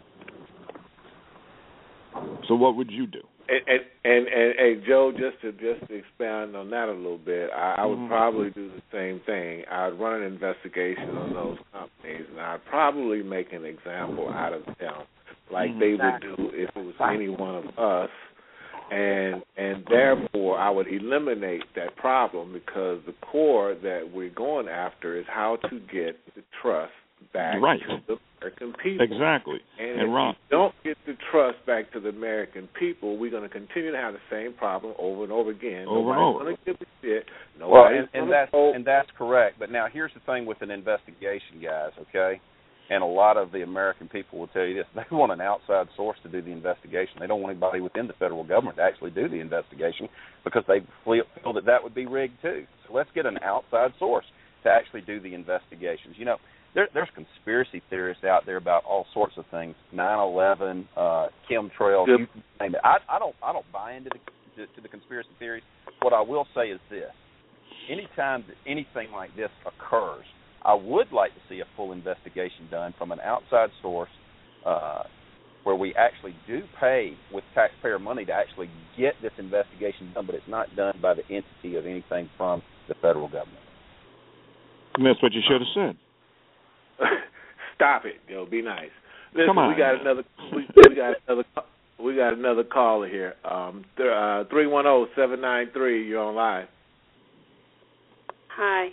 So what would you do? And Joe, just to expand on that a little bit, I would probably do the same thing. I'd run an investigation on those companies, and I'd probably make an example out of them, like they would do if it was any one of us, and therefore I would eliminate that problem, because the core that we're going after is how to get the trust back to the American people. Exactly. And if we don't get the trust back to the American people, we're going to continue to have the same problem over and over again. Nobody's going to give a shit. And that's correct. But now here's the thing with an investigation, guys, okay? And a lot of the American people will tell you this. They want an outside source to do the investigation. They don't want anybody within the federal government to actually do the investigation, because they feel that would be rigged too. So let's get an outside source to actually do the investigations. You know, there's conspiracy theorists out there about all sorts of things, 9/11, chemtrails, you name it. I don't buy into the conspiracy theories. What I will say is this: anytime that anything like this occurs, I would like to see a full investigation done from an outside source, where we actually do pay with taxpayer money to actually get this investigation done, but it's not done by the entity of anything from the federal government. And that's what you should have said. Stop it, Joe. Be nice. Listen, Come on. We got another caller here. 310-793. You're on live. Hi.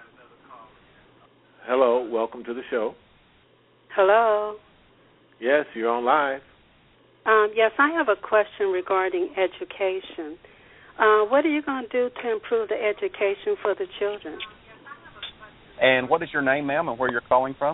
Hello. Welcome to the show. Hello. Yes, you're on live. Yes, I have a question regarding education. What are you going to do to improve the education for the children? And what is your name, ma'am, and where you're calling from?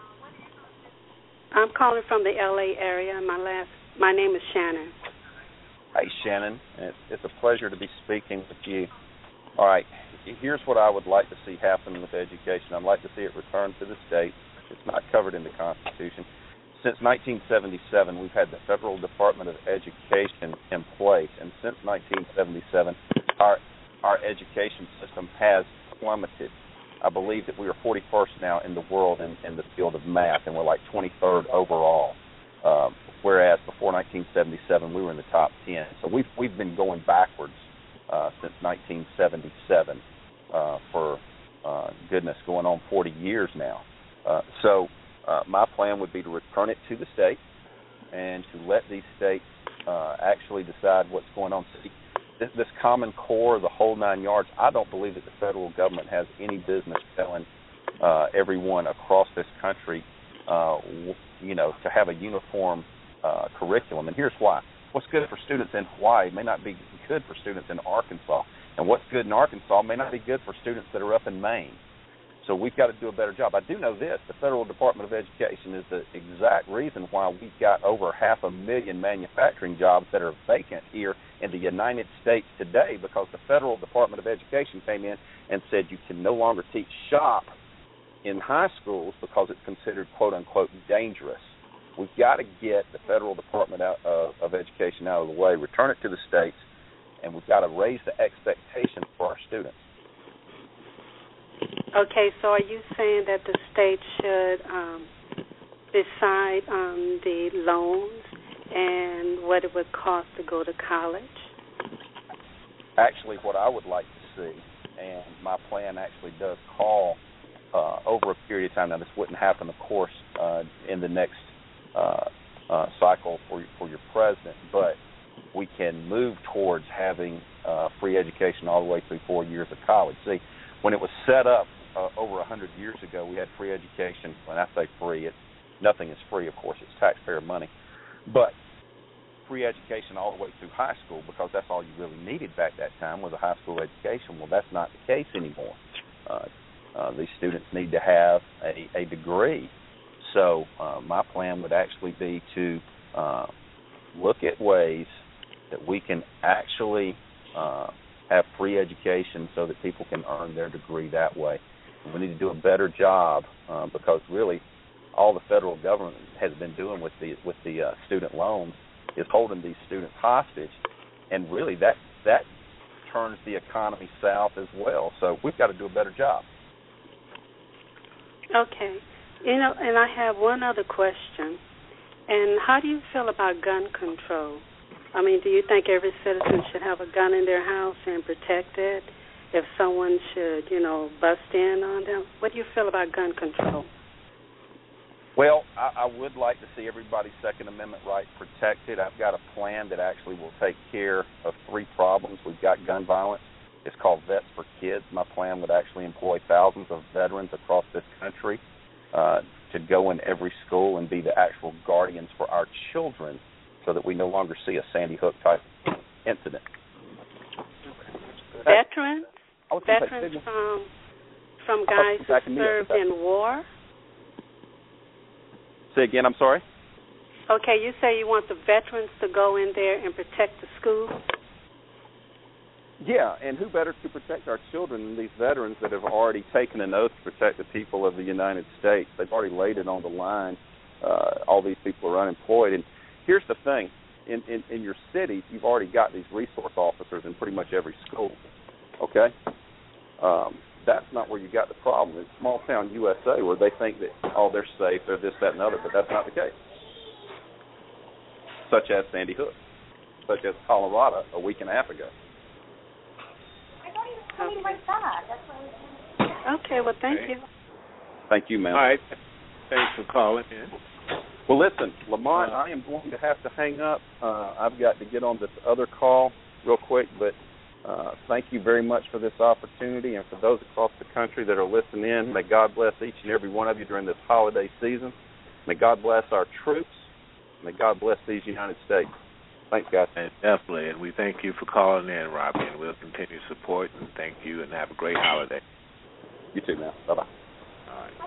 I'm calling from the L.A. area. My name is Shannon. Hey, Shannon. It's a pleasure to be speaking with you. All right. Here's what I would like to see happen with education. I'd like to see it return to the states. It's not covered in the Constitution. Since 1977, we've had the Federal Department of Education in place, and since 1977, our education system has plummeted. I believe that we are 41st now in the world in the field of math, and we're like 23rd overall, whereas before 1977, we were in the top 10. So we've been going backwards since 1977 for, goodness, going on 40 years now. So my plan would be to return it to the states and to let these states actually decide what's going on. See, this Common Core, the whole 9 yards, I don't believe that the federal government has any business telling everyone across this country, to have a uniform curriculum. And here's why. What's good for students in Hawaii may not be good for students in Arkansas. And what's good in Arkansas may not be good for students that are up in Maine. So we've got to do a better job. I do know this. The Federal Department of Education is the exact reason why we've got over 500,000 manufacturing jobs that are vacant here in the United States today, because the Federal Department of Education came in and said you can no longer teach shop in high schools because it's considered, quote-unquote, dangerous. We've got to get the Federal Department of Education out of the way, return it to the states, and we've got to raise the expectations for our students. Okay, so are you saying that the state should decide on the loans and what it would cost to go to college? Actually, what I would like to see, and my plan actually does call over a period of time. Now, this wouldn't happen, of course, in the next cycle for your president, but we can move towards having free education all the way through 4 years of college. See, when it was set up over 100 years ago, we had free education. When I say free, nothing is free, of course. It's taxpayer money. But free education all the way through high school, because that's all you really needed back that time was a high school education. Well, that's not the case anymore. These students need to have a degree. So my plan would actually be to look at ways that we can actually have free education so that people can earn their degree that way. And we need to do a better job because really all the federal government has been doing with the student loans is holding these students hostage, and really that turns the economy south as well. So we've got to do a better job. Okay. And I have one other question. And how do you feel about gun control? I mean, do you think every citizen should have a gun in their house and protect it if someone should, bust in on them? What do you feel about gun control? Well, I would like to see everybody's Second Amendment right protected. I've got a plan that actually will take care of 3 problems. We've got gun violence. It's called Vets for Kids. My plan would actually employ thousands of veterans across this country to go in every school and be the actual guardians for our children so that we no longer see a Sandy Hook type incident. Veterans? Veterans from guys who served in war? Say again, I'm sorry? Okay, you say you want the veterans to go in there and protect the school? Yeah, and who better to protect our children than these veterans that have already taken an oath to protect the people of the United States? They've already laid it on the line. All these people are unemployed. And here's the thing. In your cities, you've already got these resource officers in pretty much every school, okay? That's not where you got the problem. It's small-town USA where they think that, they're safe, they're this, that, and other, but that's not the case, such as Sandy Hook, such as Colorado a week and a half ago. Okay, well, thank you. Thank you, ma'am. All right. Thanks for calling in. Well, listen, Lamont, I am going to have to hang up. I've got to get on this other call real quick, but thank you very much for this opportunity, and for those across the country that are listening in, may God bless each and every one of you during this holiday season. May God bless our troops. May God bless these United States. Thanks, guys. And definitely, and we thank you for calling in, Robbie, and we'll continue to support, and thank you, and have a great holiday. You too, man. Bye-bye. All right.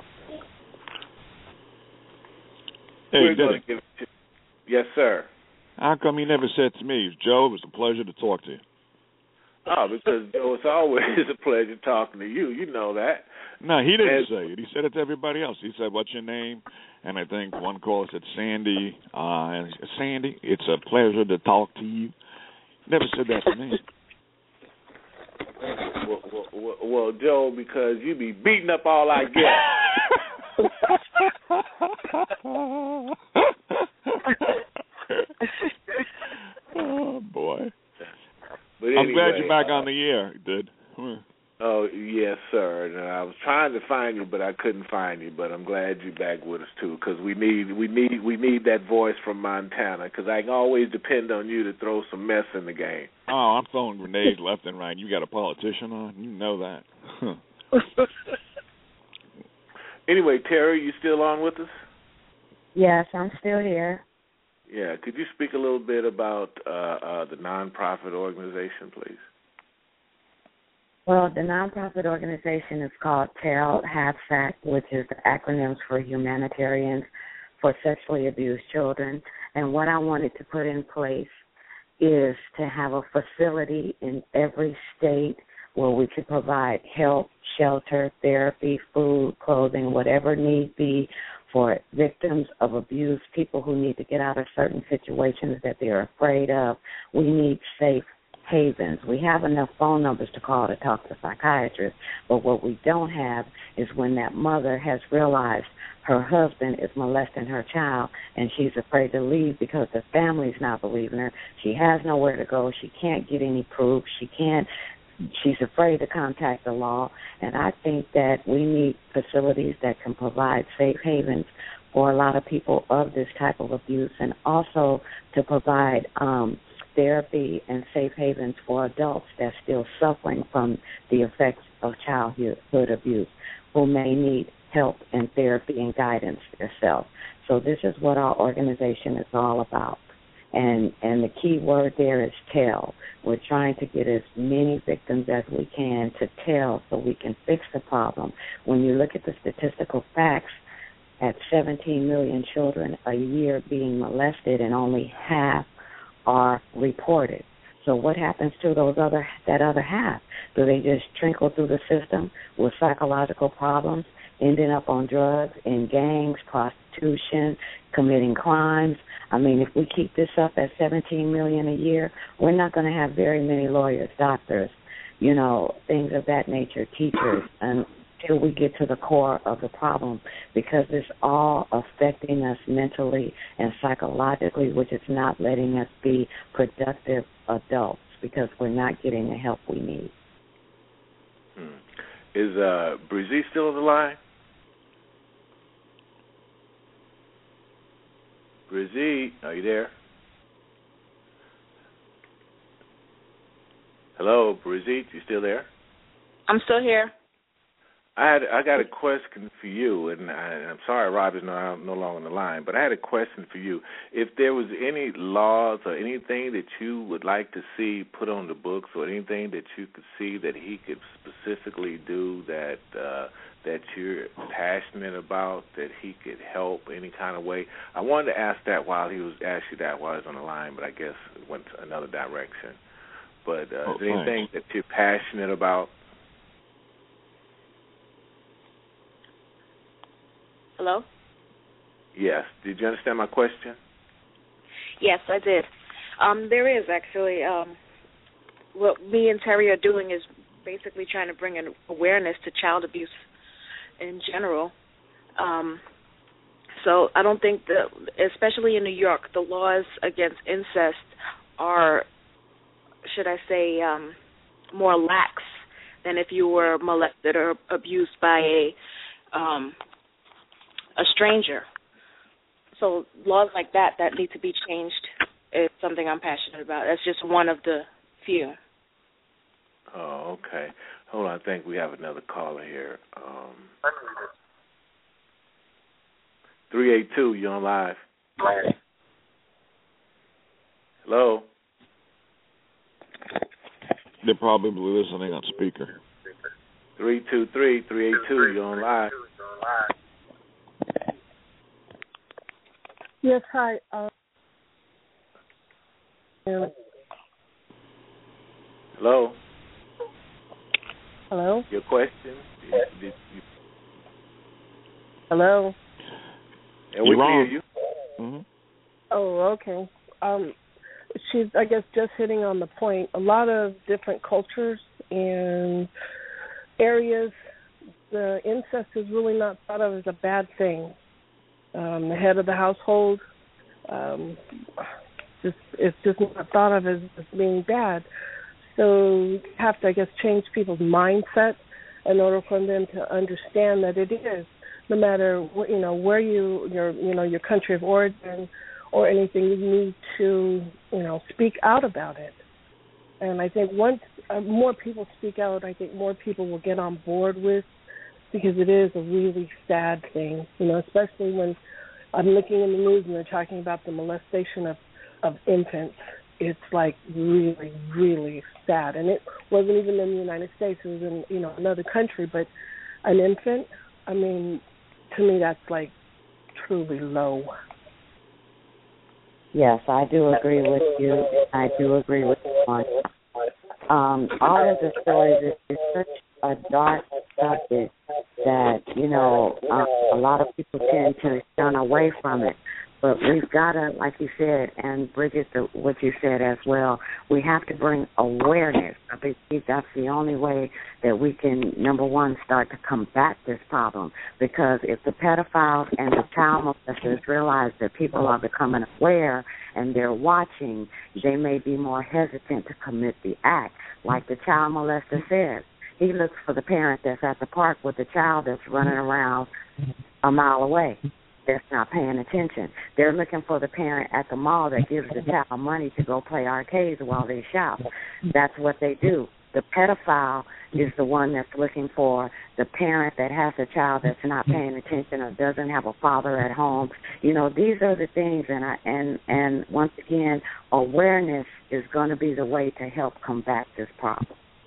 Hey, Denny. Yes, sir. How come you never said to me, Joe, it was a pleasure to talk to you? Oh, because Joe, it's always a pleasure talking to you. You know that. No, he didn't say it. He said it to everybody else. He said, what's your name? And I think one caller said Sandy. Sandy, it's a pleasure to talk to you. Never said that to me. Well, Joe, because you be beating up all I get. Oh, boy. But anyway, I'm glad you're back on the air, dude. Oh, yes, sir. And I was trying to find you, but I couldn't find you. But I'm glad you're back with us too, because we need that voice from Montana. Because I can always depend on you to throw some mess in the game. Oh, I'm throwing grenades left and right. You got a politician on? You know that. Anyway, Terry, you still on with us? Yes, I'm still here. Yeah. Could you speak a little bit about the nonprofit organization, please? Well, the nonprofit organization is called TEL, HAPSAC, which is the acronyms for Humanitarians for Sexually Abused Children. And what I wanted to put in place is to have a facility in every state where we could provide help, shelter, therapy, food, clothing, whatever need be for victims of abuse, people who need to get out of certain situations that they're afraid of. We need safe havens. We have enough phone numbers to call to talk to psychiatrists, but what we don't have is when that mother has realized her husband is molesting her child and she's afraid to leave because the family's not believing her. She has nowhere to go. She can't get any proof. She's afraid to contact the law, and I think that we need facilities that can provide safe havens for a lot of people of this type of abuse, and also to provide therapy and safe havens for adults that's still suffering from the effects of childhood abuse, who may need help and therapy and guidance themselves. So this is what our organization is all about. And the key word there is tell. We're trying to get as many victims as we can to tell so we can fix the problem. When you look at the statistical facts, at 17 million children a year being molested and only half are reported. So what happens to that other half? Do they just trickle through the system with psychological problems, ending up on drugs, in gangs, prostitution, committing crimes? I mean, if we keep this up at 17 million a year, we're not going to have very many lawyers, doctors, things of that nature, teachers, until we get to the core of the problem, because it's all affecting us mentally and psychologically, which is not letting us be productive adults because we're not getting the help we need. Is Brigitte still on the line? Brigitte, are you there? Hello, Brigitte, you still there? I'm still here. I got a question for you, and I'm sorry Rob is no longer on the line, but I had a question for you. If there was any laws or anything that you would like to see put on the books, or anything that you could see that he could specifically do that you're passionate about, that he could help any kind of way. I wanted to ask you that while he was on the line, but I guess it went another direction. But is there anything that you're passionate about? Hello? Yes. Did you understand my question? Yes, I did. There is actually, what me and Terry are doing is basically trying to bring an awareness to child abuse in general. So I don't think especially in New York, the laws against incest are, should I say, more lax than if you were molested or abused by a stranger. So laws like that need to be changed is something I'm passionate about. That's just one of the few. Oh, okay. Hold on, I think we have another caller here. 382, you're on live. Hello? They're probably listening on speaker. 323-382, you're on live. Yes, hi. Hello? Hello? Your question? Hello? And we can hear you. Mm-hmm. Oh, okay. She's, I guess, just hitting on the point. A lot of different cultures and areas, the incest is really not thought of as a bad thing. The head of the household, it's just not thought of as being bad. So you have to, I guess, change people's mindset in order for them to understand that it is, no matter where your country of origin or anything, you need to speak out about it. And I think once more people speak out, I think more people will get on board with, because it is a really sad thing, especially when I'm looking in the news and they're talking about the molestation of infants. It's like really, really sad. And it wasn't even in the United States. It was in, another country. But an infant, I mean, to me that's like truly low. Yes, I do agree with you. I do agree with you on all of the stories is such a dark subject that, a lot of people tend to shun away from it. But we've got to, like you said, and Bridget, what you said as well, we have to bring awareness. I believe that's the only way that we can, number one, start to combat this problem. Because if the pedophiles and the child molesters realize that people are becoming aware and they're watching, they may be more hesitant to commit the act. Like the child molester says, he looks for the parent that's at the park with the child that's running around a mile away. That's not paying attention. They're looking for the parent at the mall that gives the child money to go play arcades while they shop. That's what they do. The pedophile is the one that's looking for the parent that has a child that's not paying attention or doesn't have a father at home. These are the things, and once again, awareness is going to be the way to help combat this problem.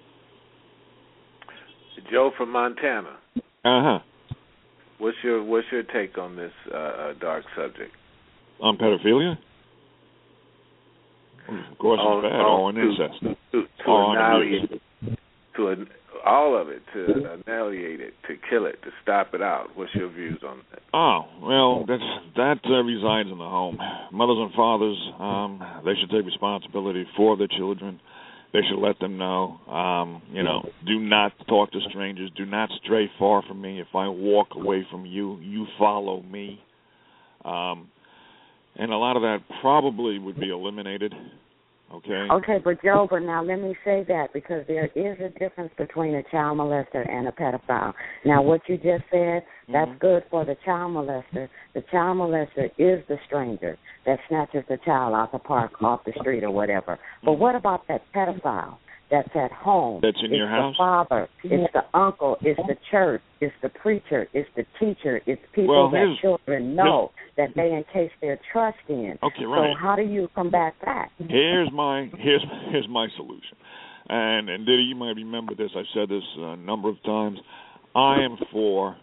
Joe from Montana. Uh-huh. What's your take on this dark subject? On pedophilia? Of course, it's bad. All in incest. To annihilate all of it, to annihilate it, to kill it, to stop it out. What's your views on that? Oh, well, that resides in the home. Mothers and fathers, they should take responsibility for their children. They should let them know, do not talk to strangers. Do not stray far from me. If I walk away from you, you follow me. And a lot of that probably would be eliminated. Okay. Okay, but Joe, now let me say that, because there is a difference between a child molester and a pedophile. Now, what you just said, that's good for the child molester. The child molester is the stranger that snatches the child out the park, off the street, or whatever. But what about that pedophile that's at home? That's in your house? It's the father, it's the uncle, it's the church, it's the preacher, it's the teacher, it's people that children know that they encase their trust in. Okay, right. So how do you combat that? Here's my solution. And Diddy, you might remember this. I've said this a number of times. I am for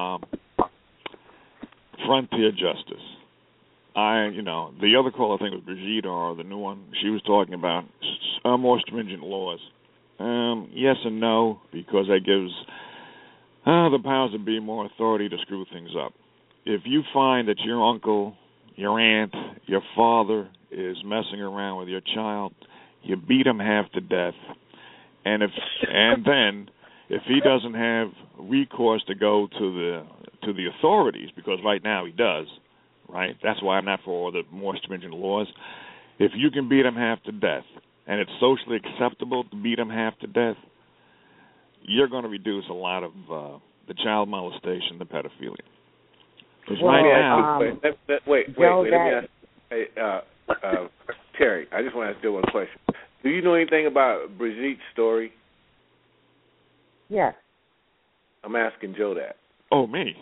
frontier justice. The other call, I think, was Brigitte, or the new one. She was talking about more stringent laws. Yes and no, because that gives the powers that be more authority to screw things up. If you find that your uncle, your aunt, your father is messing around with your child, you beat him half to death. And then if he doesn't have recourse to go to the authorities, because right now he does, right? That's why I'm not for the more stringent laws. If you can beat him half to death, and it's socially acceptable to beat him half to death, you're going to reduce a lot of the child molestation, the pedophilia. Because right now, wait. Let me ask. Hey, Terry, I just want to ask you one question. Do you know anything about Brigitte's story? Yes. I'm asking Joe that. Oh, me?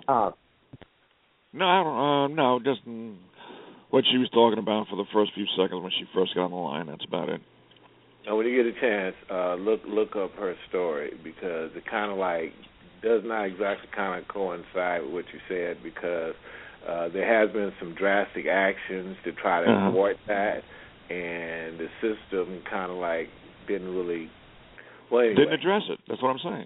No, I don't. No, just what she was talking about for the first few seconds when she first got on the line. That's about it. Now, when you get a chance, look up her story, because it kind of like does not exactly kind of coincide with what you said, because there has been some drastic actions to try to thwart that, and the system kind of like didn't really. Well, anyway. Didn't address it. That's what I'm saying.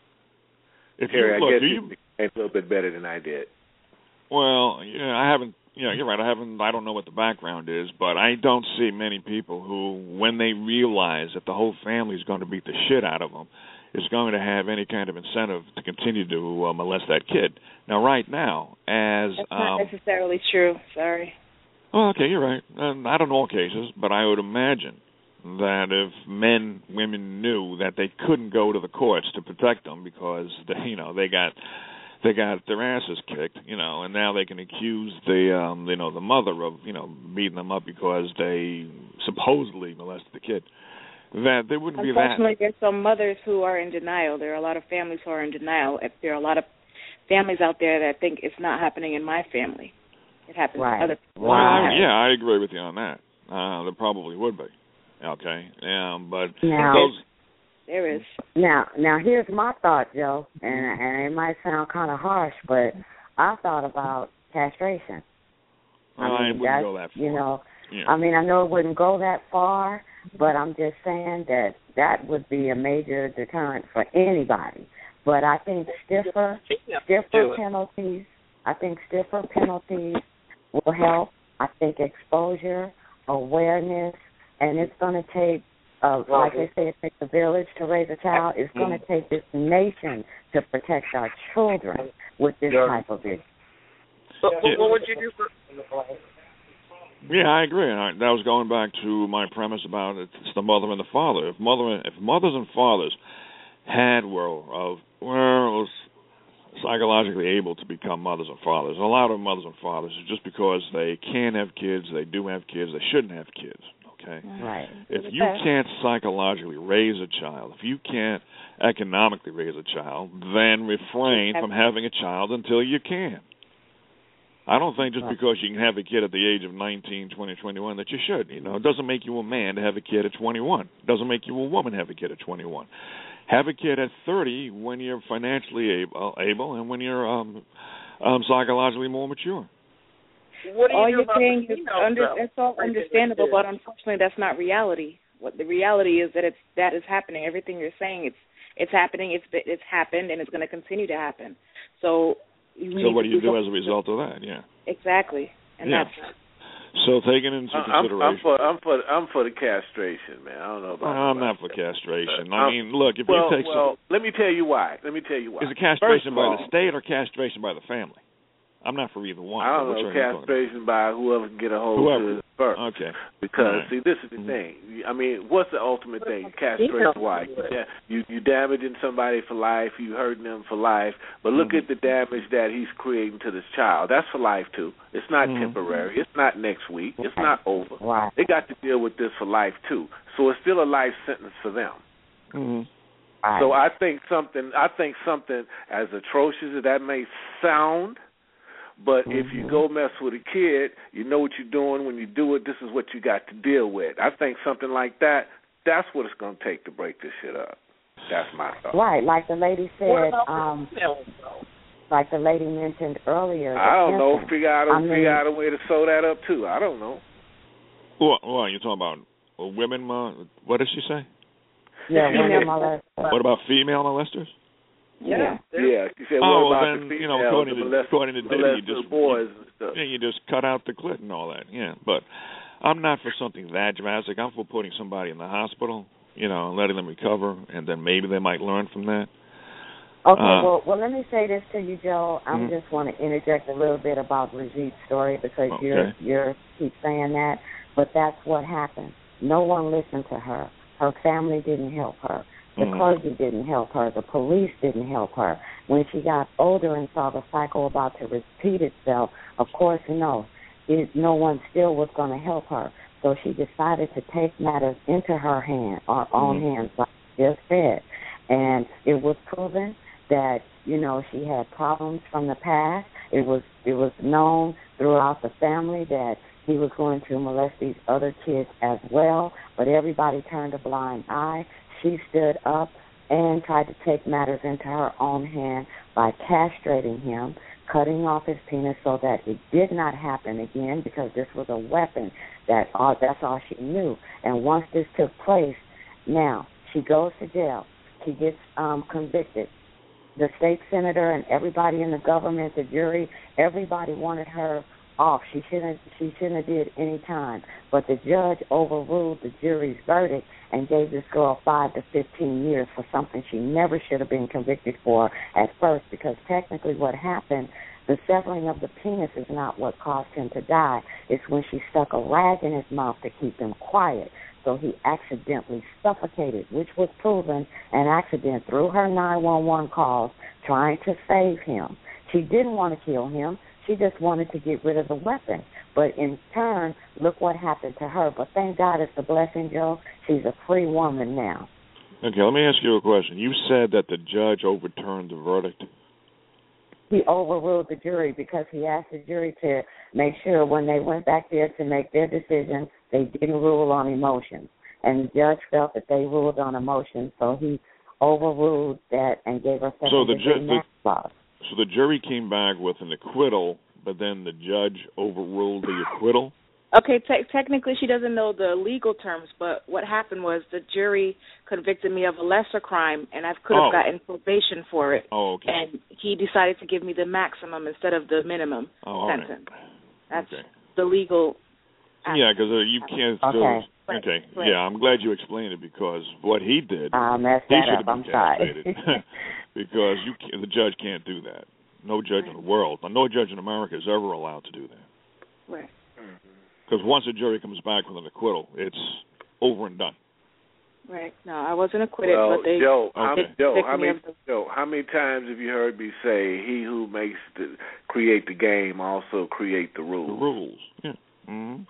If Terry, you look, I guess you explained a little bit better than I did. Well, I haven't. You're right. I don't know what the background is, but I don't see many people who, when they realize that the whole family is going to beat the shit out of them, is going to have any kind of incentive to continue to molest that kid. Now, right now, as that's not necessarily true. Sorry. Oh, okay, you're right. Not in all cases, but I would imagine that if women knew that they couldn't go to the courts to protect them because they got their asses kicked, and now they can accuse the mother of beating them up because they supposedly molested the kid. That there wouldn't be that. Unfortunately, there's some mothers who are in denial. There are a lot of families who are in denial. There are a lot of families out there that think it's not happening in my family. It happens in other people. Well, yeah, I agree with you on that. There probably would be. Okay, but there is. Now, here's my thought, Joe, and it might sound kind of harsh, but I thought about castration. I wouldn't go that far. I mean, I know it wouldn't go that far, but I'm just saying that would be a major deterrent for anybody. But I think stiffer penalties. I think stiffer penalties will help. I think exposure, awareness, and it's going to take, like they say, it takes a village to raise a child. It's going to take this nation to protect our children with this type of issue. So, what would you do for? Yeah, I agree. And that was going back to my premise about it's the mother and the father. If mothers and fathers were psychologically able to become mothers and fathers, a lot of mothers and fathers is just because they can have kids, they do have kids, they shouldn't have kids. Okay. Right. If you can't psychologically raise a child, if you can't economically raise a child, then refrain from having a child until you can. I don't think just because you can have a kid at the age of 19, 20, 21 that you should. It doesn't make you a man to have a kid at 21. It doesn't make you a woman to have a kid at 21. Have a kid at 30 when you're financially able and when you're psychologically more mature. What all you're saying is that's all understandable, but unfortunately that's not reality. What the reality is that is happening. Everything you're saying, it's happening. It's happened, and it's going to continue to happen. So what do you do as a result of that? Yeah. Exactly, and that's. So taking into consideration, I'm for the castration, man. I don't know about. I'm not for castration. I mean, look, if you take let me tell you why. Is it castration by the state or castration by the family? I'm not for either one. I don't know, castration by whoever can get a hold of it first. Okay. Because, see, this is the thing. I mean, what's the ultimate thing? Castration, why? You damaging somebody for life, you hurting them for life, but look at the damage that he's creating to this child. That's for life, too. It's not temporary. It's not next week. It's not over. Wow. They got to deal with this for life, too. So it's still a life sentence for them. Right. So I think something as atrocious as that may sound, but if you go mess with a kid, you know what you're doing. When you do it, this is what you got to deal with. I think something like that, that's what it's going to take to break this shit up. That's my thought. Right, like the lady said, like the lady mentioned earlier. I don't know. Figure out a way to sew that up, too. I don't know. Well, you're talking about women, what did she say? Yeah, women molesters. What about female molesters? Yeah. She said, what about the females, according to Diddy, boys and stuff. You just cut out the clit and all that. Yeah, but I'm not for something that drastic. I'm for putting somebody in the hospital, and letting them recover, and then maybe they might learn from that. Okay, well, let me say this to you, Joe. I just want to interject a little bit about Brigitte's story because you keep saying that, but that's what happened. No one listened to her. Her family didn't help her. The clergy didn't help her. The police didn't help her. When she got older and saw the cycle about to repeat itself, of course, no one still was going to help her. So she decided to take matters into her own hands, like I just said. And it was proven that, she had problems from the past. It was known throughout the family that he was going to molest these other kids as well, but everybody turned a blind eye. She stood up and tried to take matters into her own hand by castrating him, cutting off his penis so that it did not happen again, because this was a weapon. That's all she knew. And once this took place, now she goes to jail. She gets convicted. The state senator and everybody in the government, the jury, everybody wanted her off. She shouldn't have did any time. But the judge overruled the jury's verdict and gave this girl 5 to 15 years for something she never should have been convicted for at first, because technically what happened, the severing of the penis is not what caused him to die. It's when she stuck a rag in his mouth to keep him quiet. So he accidentally suffocated, which was proven an accident through her 911 calls trying to save him. She didn't want to kill him. She just wanted to get rid of the weapon. But in turn, look what happened to her. But thank God it's a blessing, Joe. She's a free woman now. Okay, let me ask you a question. You said that the judge overturned the verdict. He overruled the jury because he asked the jury to make sure when they went back there to make their decision, they didn't rule on emotions. And the judge felt that they ruled on emotions, so he overruled that and gave us second-degree manslaughter. So the jury came back with an acquittal, but then the judge overruled the acquittal? Okay, technically she doesn't know the legal terms, but what happened was the jury convicted me of a lesser crime, and I could have gotten probation for it. Oh, okay. And he decided to give me the maximum instead of the minimum sentence. Right. That's the legal aspect. Yeah, because you can't still... Okay. Right. Yeah, I'm glad you explained it, because what he did, messed he that should up. have been I'm castrated. Because the judge can't do that. No judge in the world, no judge in America is ever allowed to do that. Right. Because once a jury comes back with an acquittal, it's over and done. Right. No, I wasn't acquitted, well, but they... Joe, how many times have you heard me say, he who create the game also create the rules? The rules, yeah. Mm-hmm.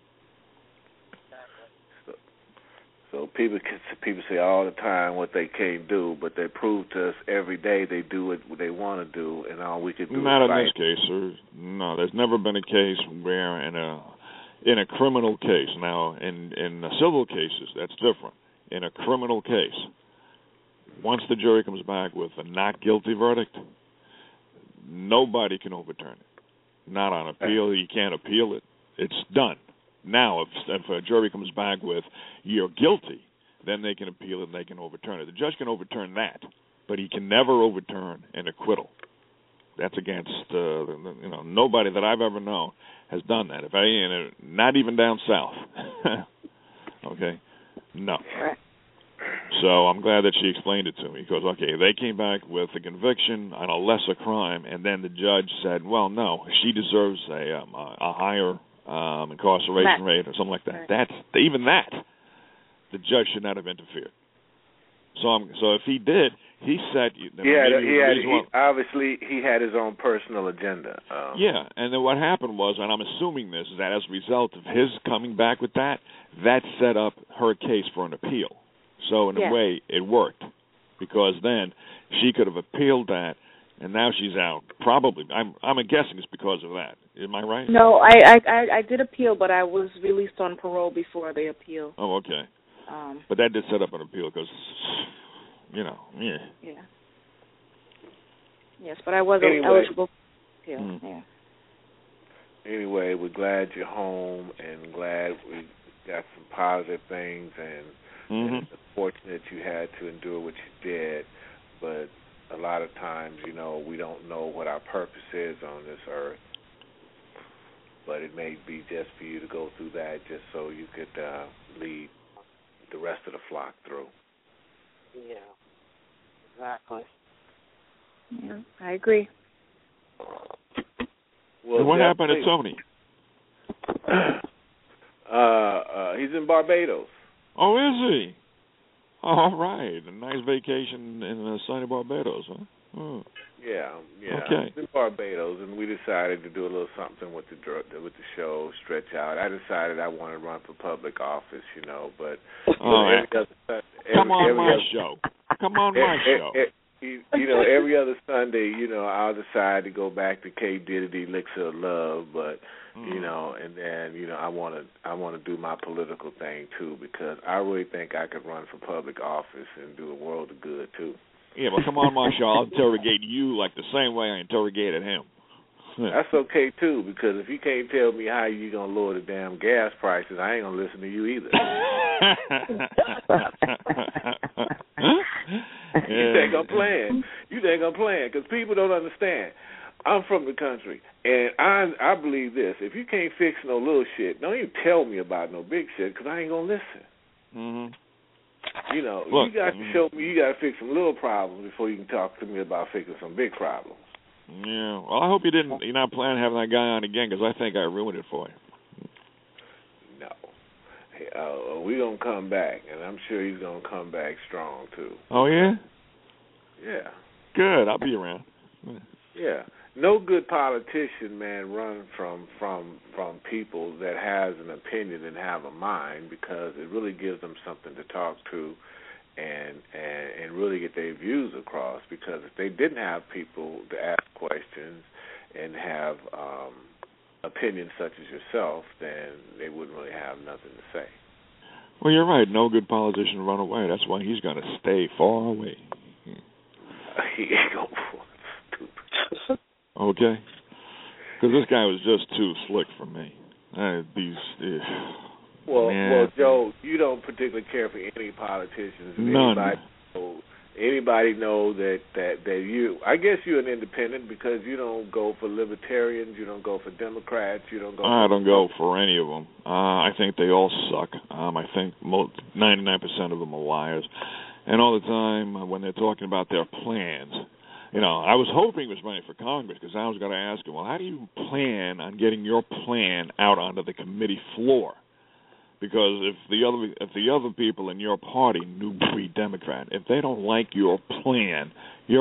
So people say all the time what they can't do, but they prove to us every day they do what they want to do, and all we can do Not is fight. in this case, sir. No, there's never been a case where in a criminal case, now in civil cases, that's different. In a criminal case, once the jury comes back with a not guilty verdict, nobody can overturn it. Not on appeal. You can't appeal it. It's done. Now, if a jury comes back with you're guilty, then they can appeal it and they can overturn it. The judge can overturn that, but he can never overturn an acquittal. That's against nobody that I've ever known has done that. Not even down south. Okay, no. So I'm glad that she explained it to me, because they came back with a conviction on a lesser crime, and then the judge said, well, no, she deserves a higher incarceration rate or something like that. Right. Even that, the judge should not have interfered. So if he did, he said obviously he had his own personal agenda. Yeah, and then what happened was, and I'm assuming this, is that as a result of his coming back with that set up her case for an appeal. So in a way, it worked, because then she could have appealed that. And now she's out. Probably, I'm guessing it's because of that. Am I right? No, I did appeal, but I was released on parole before the appeal. Oh, okay. But that did set up an appeal, because, Yeah. Yes, but I was eligible for appeal. Mm-hmm. Yeah. Anyway, we're glad you're home, and glad we got some positive things, and it's fortunate you had to endure what you did, but a lot of times, we don't know what our purpose is on this earth, but it may be just for you to go through that just so you could lead the rest of the flock through. Yeah, exactly. Yeah, I agree. Well, what happened to Tony? He's in Barbados. Oh, is he? All right. A nice vacation in sunny Barbados, huh? Oh. Yeah. Okay. In Barbados, and we decided to do a little something with the show, stretch out. I decided I want to run for public office, but come on my show. Every other Sunday, I'll decide to go back to K. Diddy, Elixir of Love, but and then I want to do my political thing too, because I really think I could run for public office and do a world of good too. Yeah, but come on, Marshall, I'll interrogate you like the same way I interrogated him. That's okay too, because if you can't tell me how you gonna lower the damn gas prices, I ain't gonna listen to you either. You think I'm playing? Because people don't understand. I'm from the country, and I believe this: if you can't fix no little shit, don't even tell me about no big shit, because I ain't gonna listen. Mm-hmm. Look, you got to show me. You got to fix some little problems before you can talk to me about fixing some big problems. Yeah. Well, I hope you're not planning on having that guy on again, because I think I ruined it for you. No. We're going to come back, and I'm sure he's going to come back strong, too. Oh, yeah? Yeah. Good. I'll be around. Yeah. No good politician, man, run from people that has an opinion and have a mind, because it really gives them something to talk to and really get their views across. Because if they didn't have people to ask questions and have opinions such as yourself, then they wouldn't really have nothing to say. Well, you're right. No good politician run away. That's why he's going to stay far away. He ain't going for stupid. Okay? Because this guy was just too slick for me. Well, Joe, you don't particularly care for any politicians. None. Anybody know that you? I guess you're an independent, because you don't go for libertarians, you don't go for Democrats, you don't go. I don't go for any of them. I think they all suck. I think 99% of them are liars, and all the time when they're talking about their plans. I was hoping he was running for Congress, because I was going to ask him, well, how do you plan on getting your plan out onto the committee floor? Because if the other people in your party, New Breed Democrat, if they don't like your plan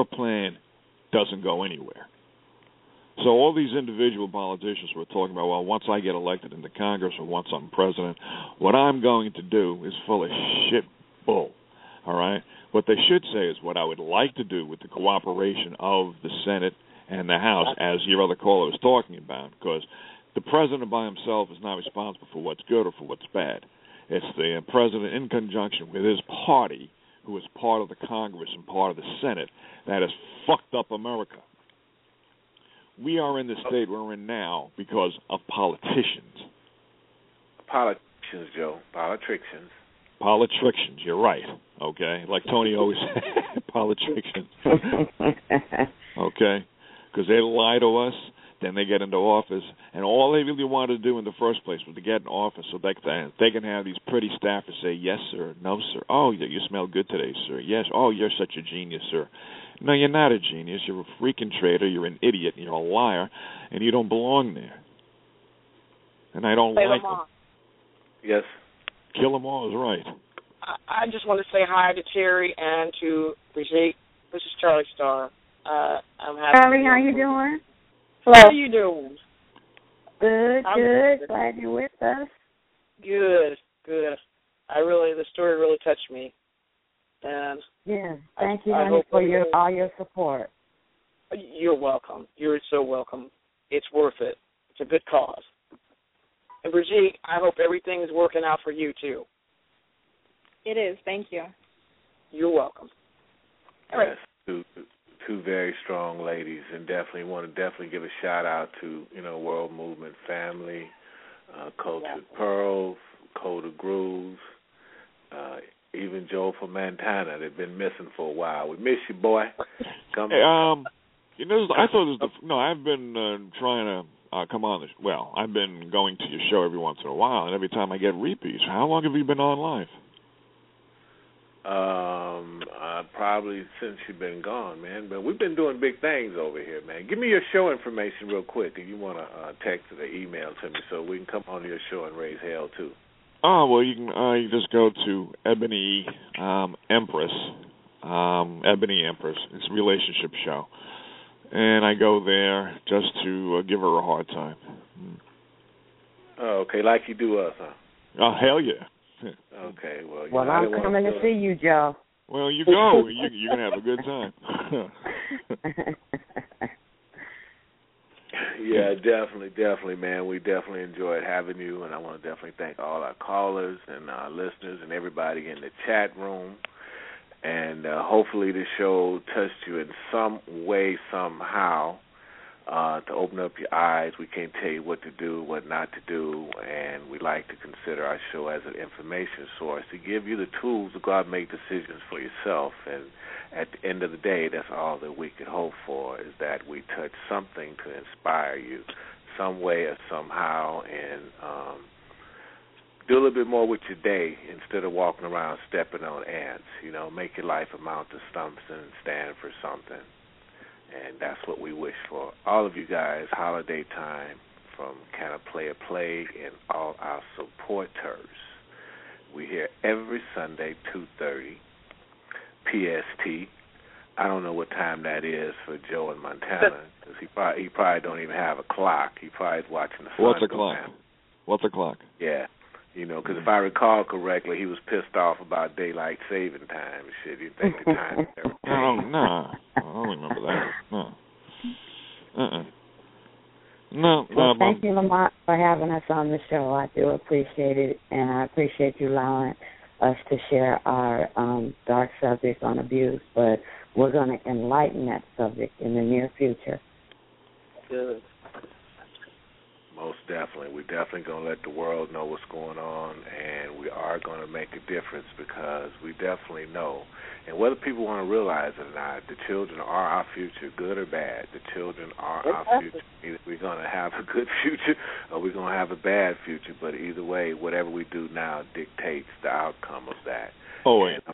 doesn't go anywhere. So all these individual politicians were talking about, well, once I get elected into Congress or once I'm president, what I'm going to do is full of shit bull. All right? What they should say is what I would like to do with the cooperation of the Senate and the House, as your other caller was talking about, because the president by himself is not responsible for what's good or for what's bad. It's the president in conjunction with his party, who is part of the Congress and part of the Senate, that has fucked up America. We are in the state we're in now because of politicians. Politicians, Joe. Politicians. Politicians, you're right. Okay? Like Tony always said, politicians. Okay? Because they lie to us. Then they get into office, and all they really wanted to do in the first place was to get in office so they can have these pretty staffers say, yes, sir, no, sir. Oh, you smell good today, sir. Yes. Oh, you're such a genius, sir. No, you're not a genius. You're a freaking traitor. You're an idiot. You're a liar, and you don't belong there. And I don't like them. Yes. Kill them all is right. I just want to say hi to Terry and to Brigitte. This is Charlie Starr. I'm happy. Charlie, how you doing? How you doing? Good, good. Glad you're with us. Good. The story really touched me. And yeah, thank you, honey, for all your support. You're welcome. You're so welcome. It's worth it. It's a good cause. And Brigitte, I hope everything is working out for you too. It is. Thank you. You're welcome. All right. Two very strong ladies, and want to give a shout out to World Movement family, Cultured Pearls, Coda Grooves, even Joe from Montana. They've been missing for a while. We miss you, boy. Come. Hey, I thought it was I've been trying to come on. I've been going to your show every once in a while, and every time I get repeats. How long have you been on live? Probably since you've been gone, man. But we've been doing big things over here, man. Give me your show information real quick if you want to text or email to me so we can come on your show and raise hell, too. Oh, well, you can you just go to Ebony Empress. Ebony Empress. It's a relationship show. And I go there just to give her a hard time. Oh, okay, like you do us, huh? Oh, hell yeah. Okay, well, well, I'm coming to see you, Joe. Well, you go. You're going to have a good time. Yeah, definitely, man. We definitely enjoyed having you, and I want to definitely thank all our callers and our listeners and everybody in the chat room. And hopefully the show touched you in some way, somehow, to open up your eyes. We can't tell you what to do, what not to do, and we like to consider our show as an information source to give you the tools to go out and make decisions for yourself. And at the end of the day, that's all that we could hope for, is that we touch something to inspire you some way or somehow, and do a little bit more with your day instead of walking around stepping on ants. You know, make your life amount to something and stand for something. And that's what we wish for all of you guys. Holiday time from Can I Play a Play and all our supporters. We're here every Sunday, 2:30 PST. I don't know what time that is for Joe in Montana, because he probably don't even have a clock. He probably is watching the sun. What's a clock? Yeah. You know, because if I recall correctly, he was pissed off about daylight saving time and shit. You think the time is everything. Oh, no. I don't remember that. No. No. Well, thank you, Lamont, for having us on the show. I do appreciate it, and I appreciate you allowing us to share our dark subject on abuse, but we're going to enlighten that subject in the near future. Good. Most definitely. We're definitely going to let the world know what's going on, and we are going to make a difference, because we definitely know, and whether people want to realize it or not, the children are our future, good or bad. The children are our future. Either we're going to have a good future or we're going to have a bad future, but either way, whatever we do now dictates the outcome of that. Oh, yeah.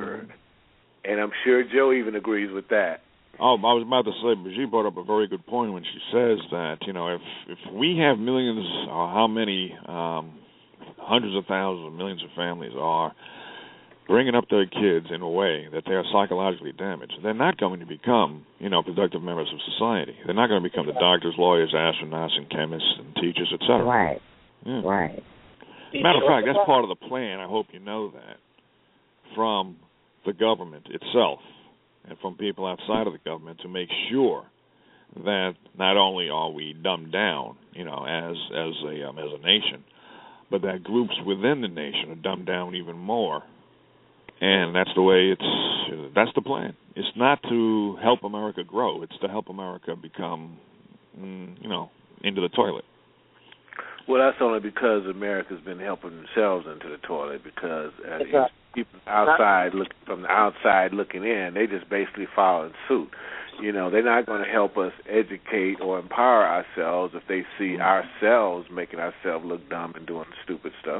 And I'm sure Joe even agrees with that. Oh, I was about to say, but she brought up a very good point when she says that, you know, if we have millions, or how many hundreds of thousands, millions of families are bringing up their kids in a way that they are psychologically damaged, they're not going to become, you know, productive members of society. They're not going to become the doctors, lawyers, astronauts, and chemists, and teachers, etc. Right. Yeah. Right. Matter of fact, that's part of the plan. I hope you know that, from the government itself and from people outside of the government, to make sure that not only are we dumbed down, you know, as a nation, but that groups within the nation are dumbed down even more. And that's the way that's the plan. It's not to help America grow. It's to help America become, you know, into the toilet. Well, that's only because America's been helping themselves into the toilet, because people outside from the outside looking in, they just basically following suit. You know, they're not going to help us educate or empower ourselves if they see ourselves making ourselves look dumb and doing stupid stuff.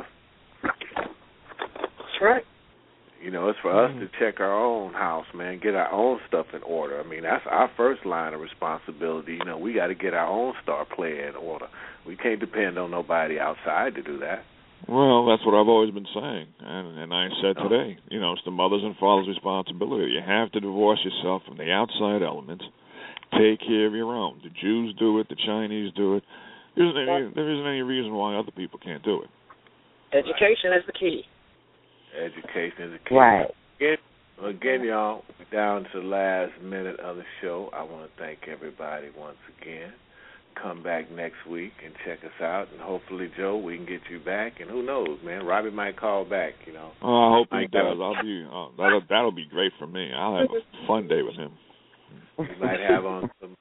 That's right. You know, it's for us to check our own house, man, get our own stuff in order. I mean, that's our first line of responsibility. You know, we got to get our own star player in order. We can't depend on nobody outside to do that. Well, that's what I've always been saying, and I said today, you know, it's the mother's and father's responsibility. You have to divorce yourself from the outside elements. Take care of your own. The Jews do it. The Chinese do it. There isn't any reason why other people can't do it. Education is the key. Education is the key. Right. Again, y'all, we're down to the last minute of the show. I want to thank everybody once again. Come back next week and check us out, and hopefully, Joe, we can get you back. And who knows, man? Robbie might call back. You know. Oh, I hope he does. That'll be great for me. I'll have a fun day with him. We might have on some,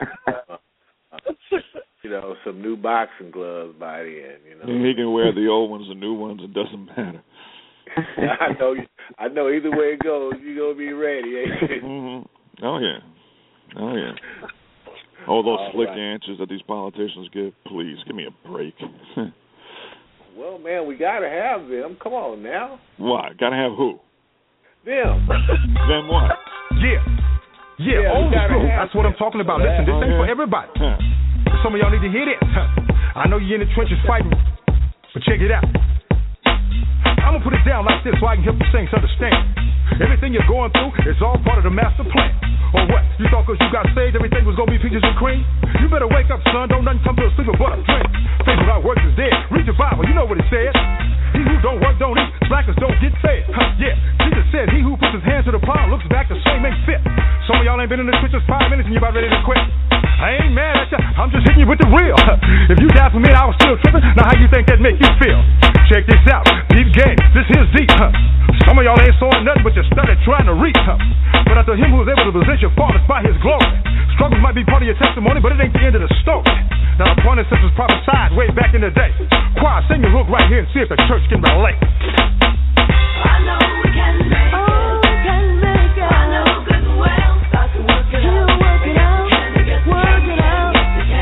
you know, some new boxing gloves by the end. You know, he can wear the old ones, the new ones. It doesn't matter. I know. Either way it goes, you're gonna be ready, ain't you? Mm-hmm. Oh yeah. All those slick answers that these politicians give, please, give me a break. Well, man, we got to have them. Come on now. What? Got to have who? Them. Them what? Yeah, old school. That's what I'm talking about. Listen, this ain't for everybody. Some of y'all need to hear this. I know you're in the trenches fighting, but check it out. I'm gonna put it down like this so I can help the saints understand. Everything you're going through is all part of the master plan. Or what? You thought cause you got saved everything was gonna be peaches and cream? You better wake up, son. Don't nothing come to a sleeper but a dream. Faith without works is dead. Read your Bible, you know what it says. He who don't work don't eat. Slackers don't get fed. Yeah, Jesus said, he who puts his hands to the plow looks back the same ain't fit. Some of y'all ain't been in the trenches 5 minutes and you about ready to quit. I ain't mad at ya, I'm just hitting you with the real. If you died for me and I was still tripping, now how you think that make you feel? Check this out, deep game, this here's deep. Some of y'all ain't sawing nothing but you started trying to reach. But unto him who is able to possess your fathers by his glory. Struggles might be part of your testimony, but it ain't the end of the story. Now the point is this was prophesied way back in the day. Choir, sing your hook right here and see if the church can relate. I know we can make it. Oh, we can make it. I know good and well. God can work it out. He'll work it out. Work it out.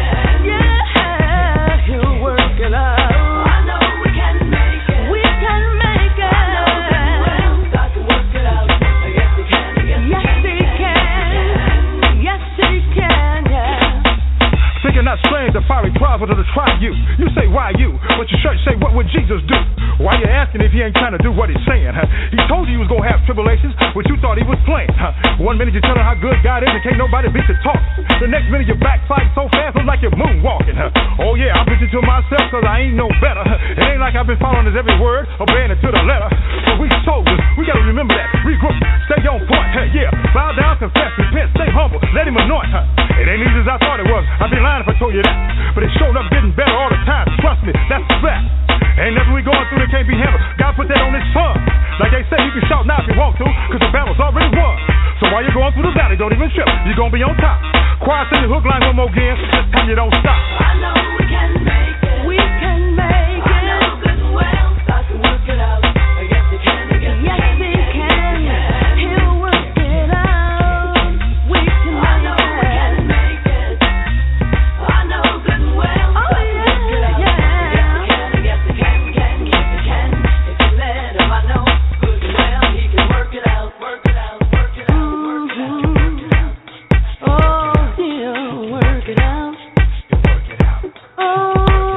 Yeah, he'll work it out. I know we can make it. We can make it. I know good and well. God can work it out. Yes, he can. Yes, he can. Yes, he can. Yeah. Thinking not strange, the fiery trials are to try you. You say, why you? But your church say, what would Jesus do? Why you asking if he ain't trying to do what he's saying? He told you he was going to have tribulations, but you thought he was playing. 1 minute you're telling how good God is and can't nobody beat the talk. The next minute you're backsliding so fast, it's like you're moonwalking. Oh yeah, I'm preaching to myself because I ain't no better. It ain't like I've been following his every word, obeying it to the letter. But we soldiers, we got to remember that. Regroup, stay on point. Yeah, bow down, confess, repent, stay humble, let him anoint. It ain't easy as I thought it was. I'd be lying if I told you that. But it's showing up getting better all the time. Trust me, that's the fact. Ain't nothing we going through that can't be handled. God put that on his son. Like they say, you can shout now if you want to, cause the battle's already won. So while you're going through the valley, don't even trip. You're gonna be on top. Choir, sing the hook line one more again. This time you don't stop. I know we can make it. We can make it. I know good and well. God can work it out. Yes, he can. Yes, he can. He'll work it out. We can make it. I know we can make it. I know good and well. Oh yeah, yeah. Yes, he can. If you let him, I know good and well. He can work it out. Work it out. Work it out. Work it out. Work it out. Oh, he'll work it out. Oh.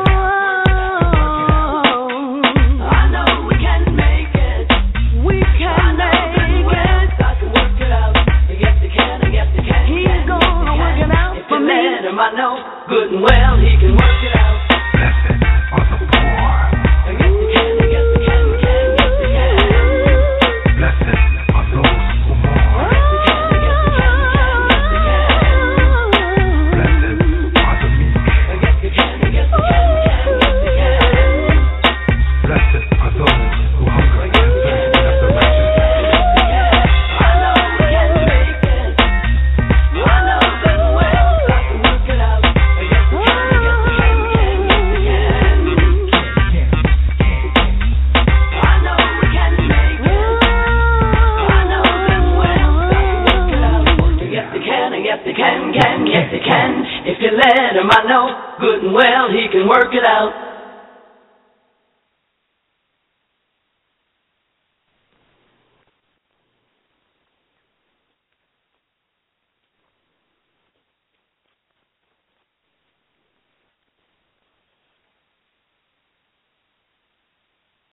I know good and well he can work it out. Blessed are the poor. Yes, he can. Yes, he can. Yes, he can. Blessed are those who mourn. Yes, he can. Yes, he can. Yes, he can. Blessed are the meek. Yes, he can. Yes, he can. Yes, he can. Blessed are those who hunger and thirst after righteousness. I know we can make it. I know good and well. God can work it out. Yes, he can. Yes, he can. Yes, he can. I know we can make it. I know good and well. God can work it out. Yes, he can. Yes, he can. Yes, he can. If you let him, I know good and well he can work it out.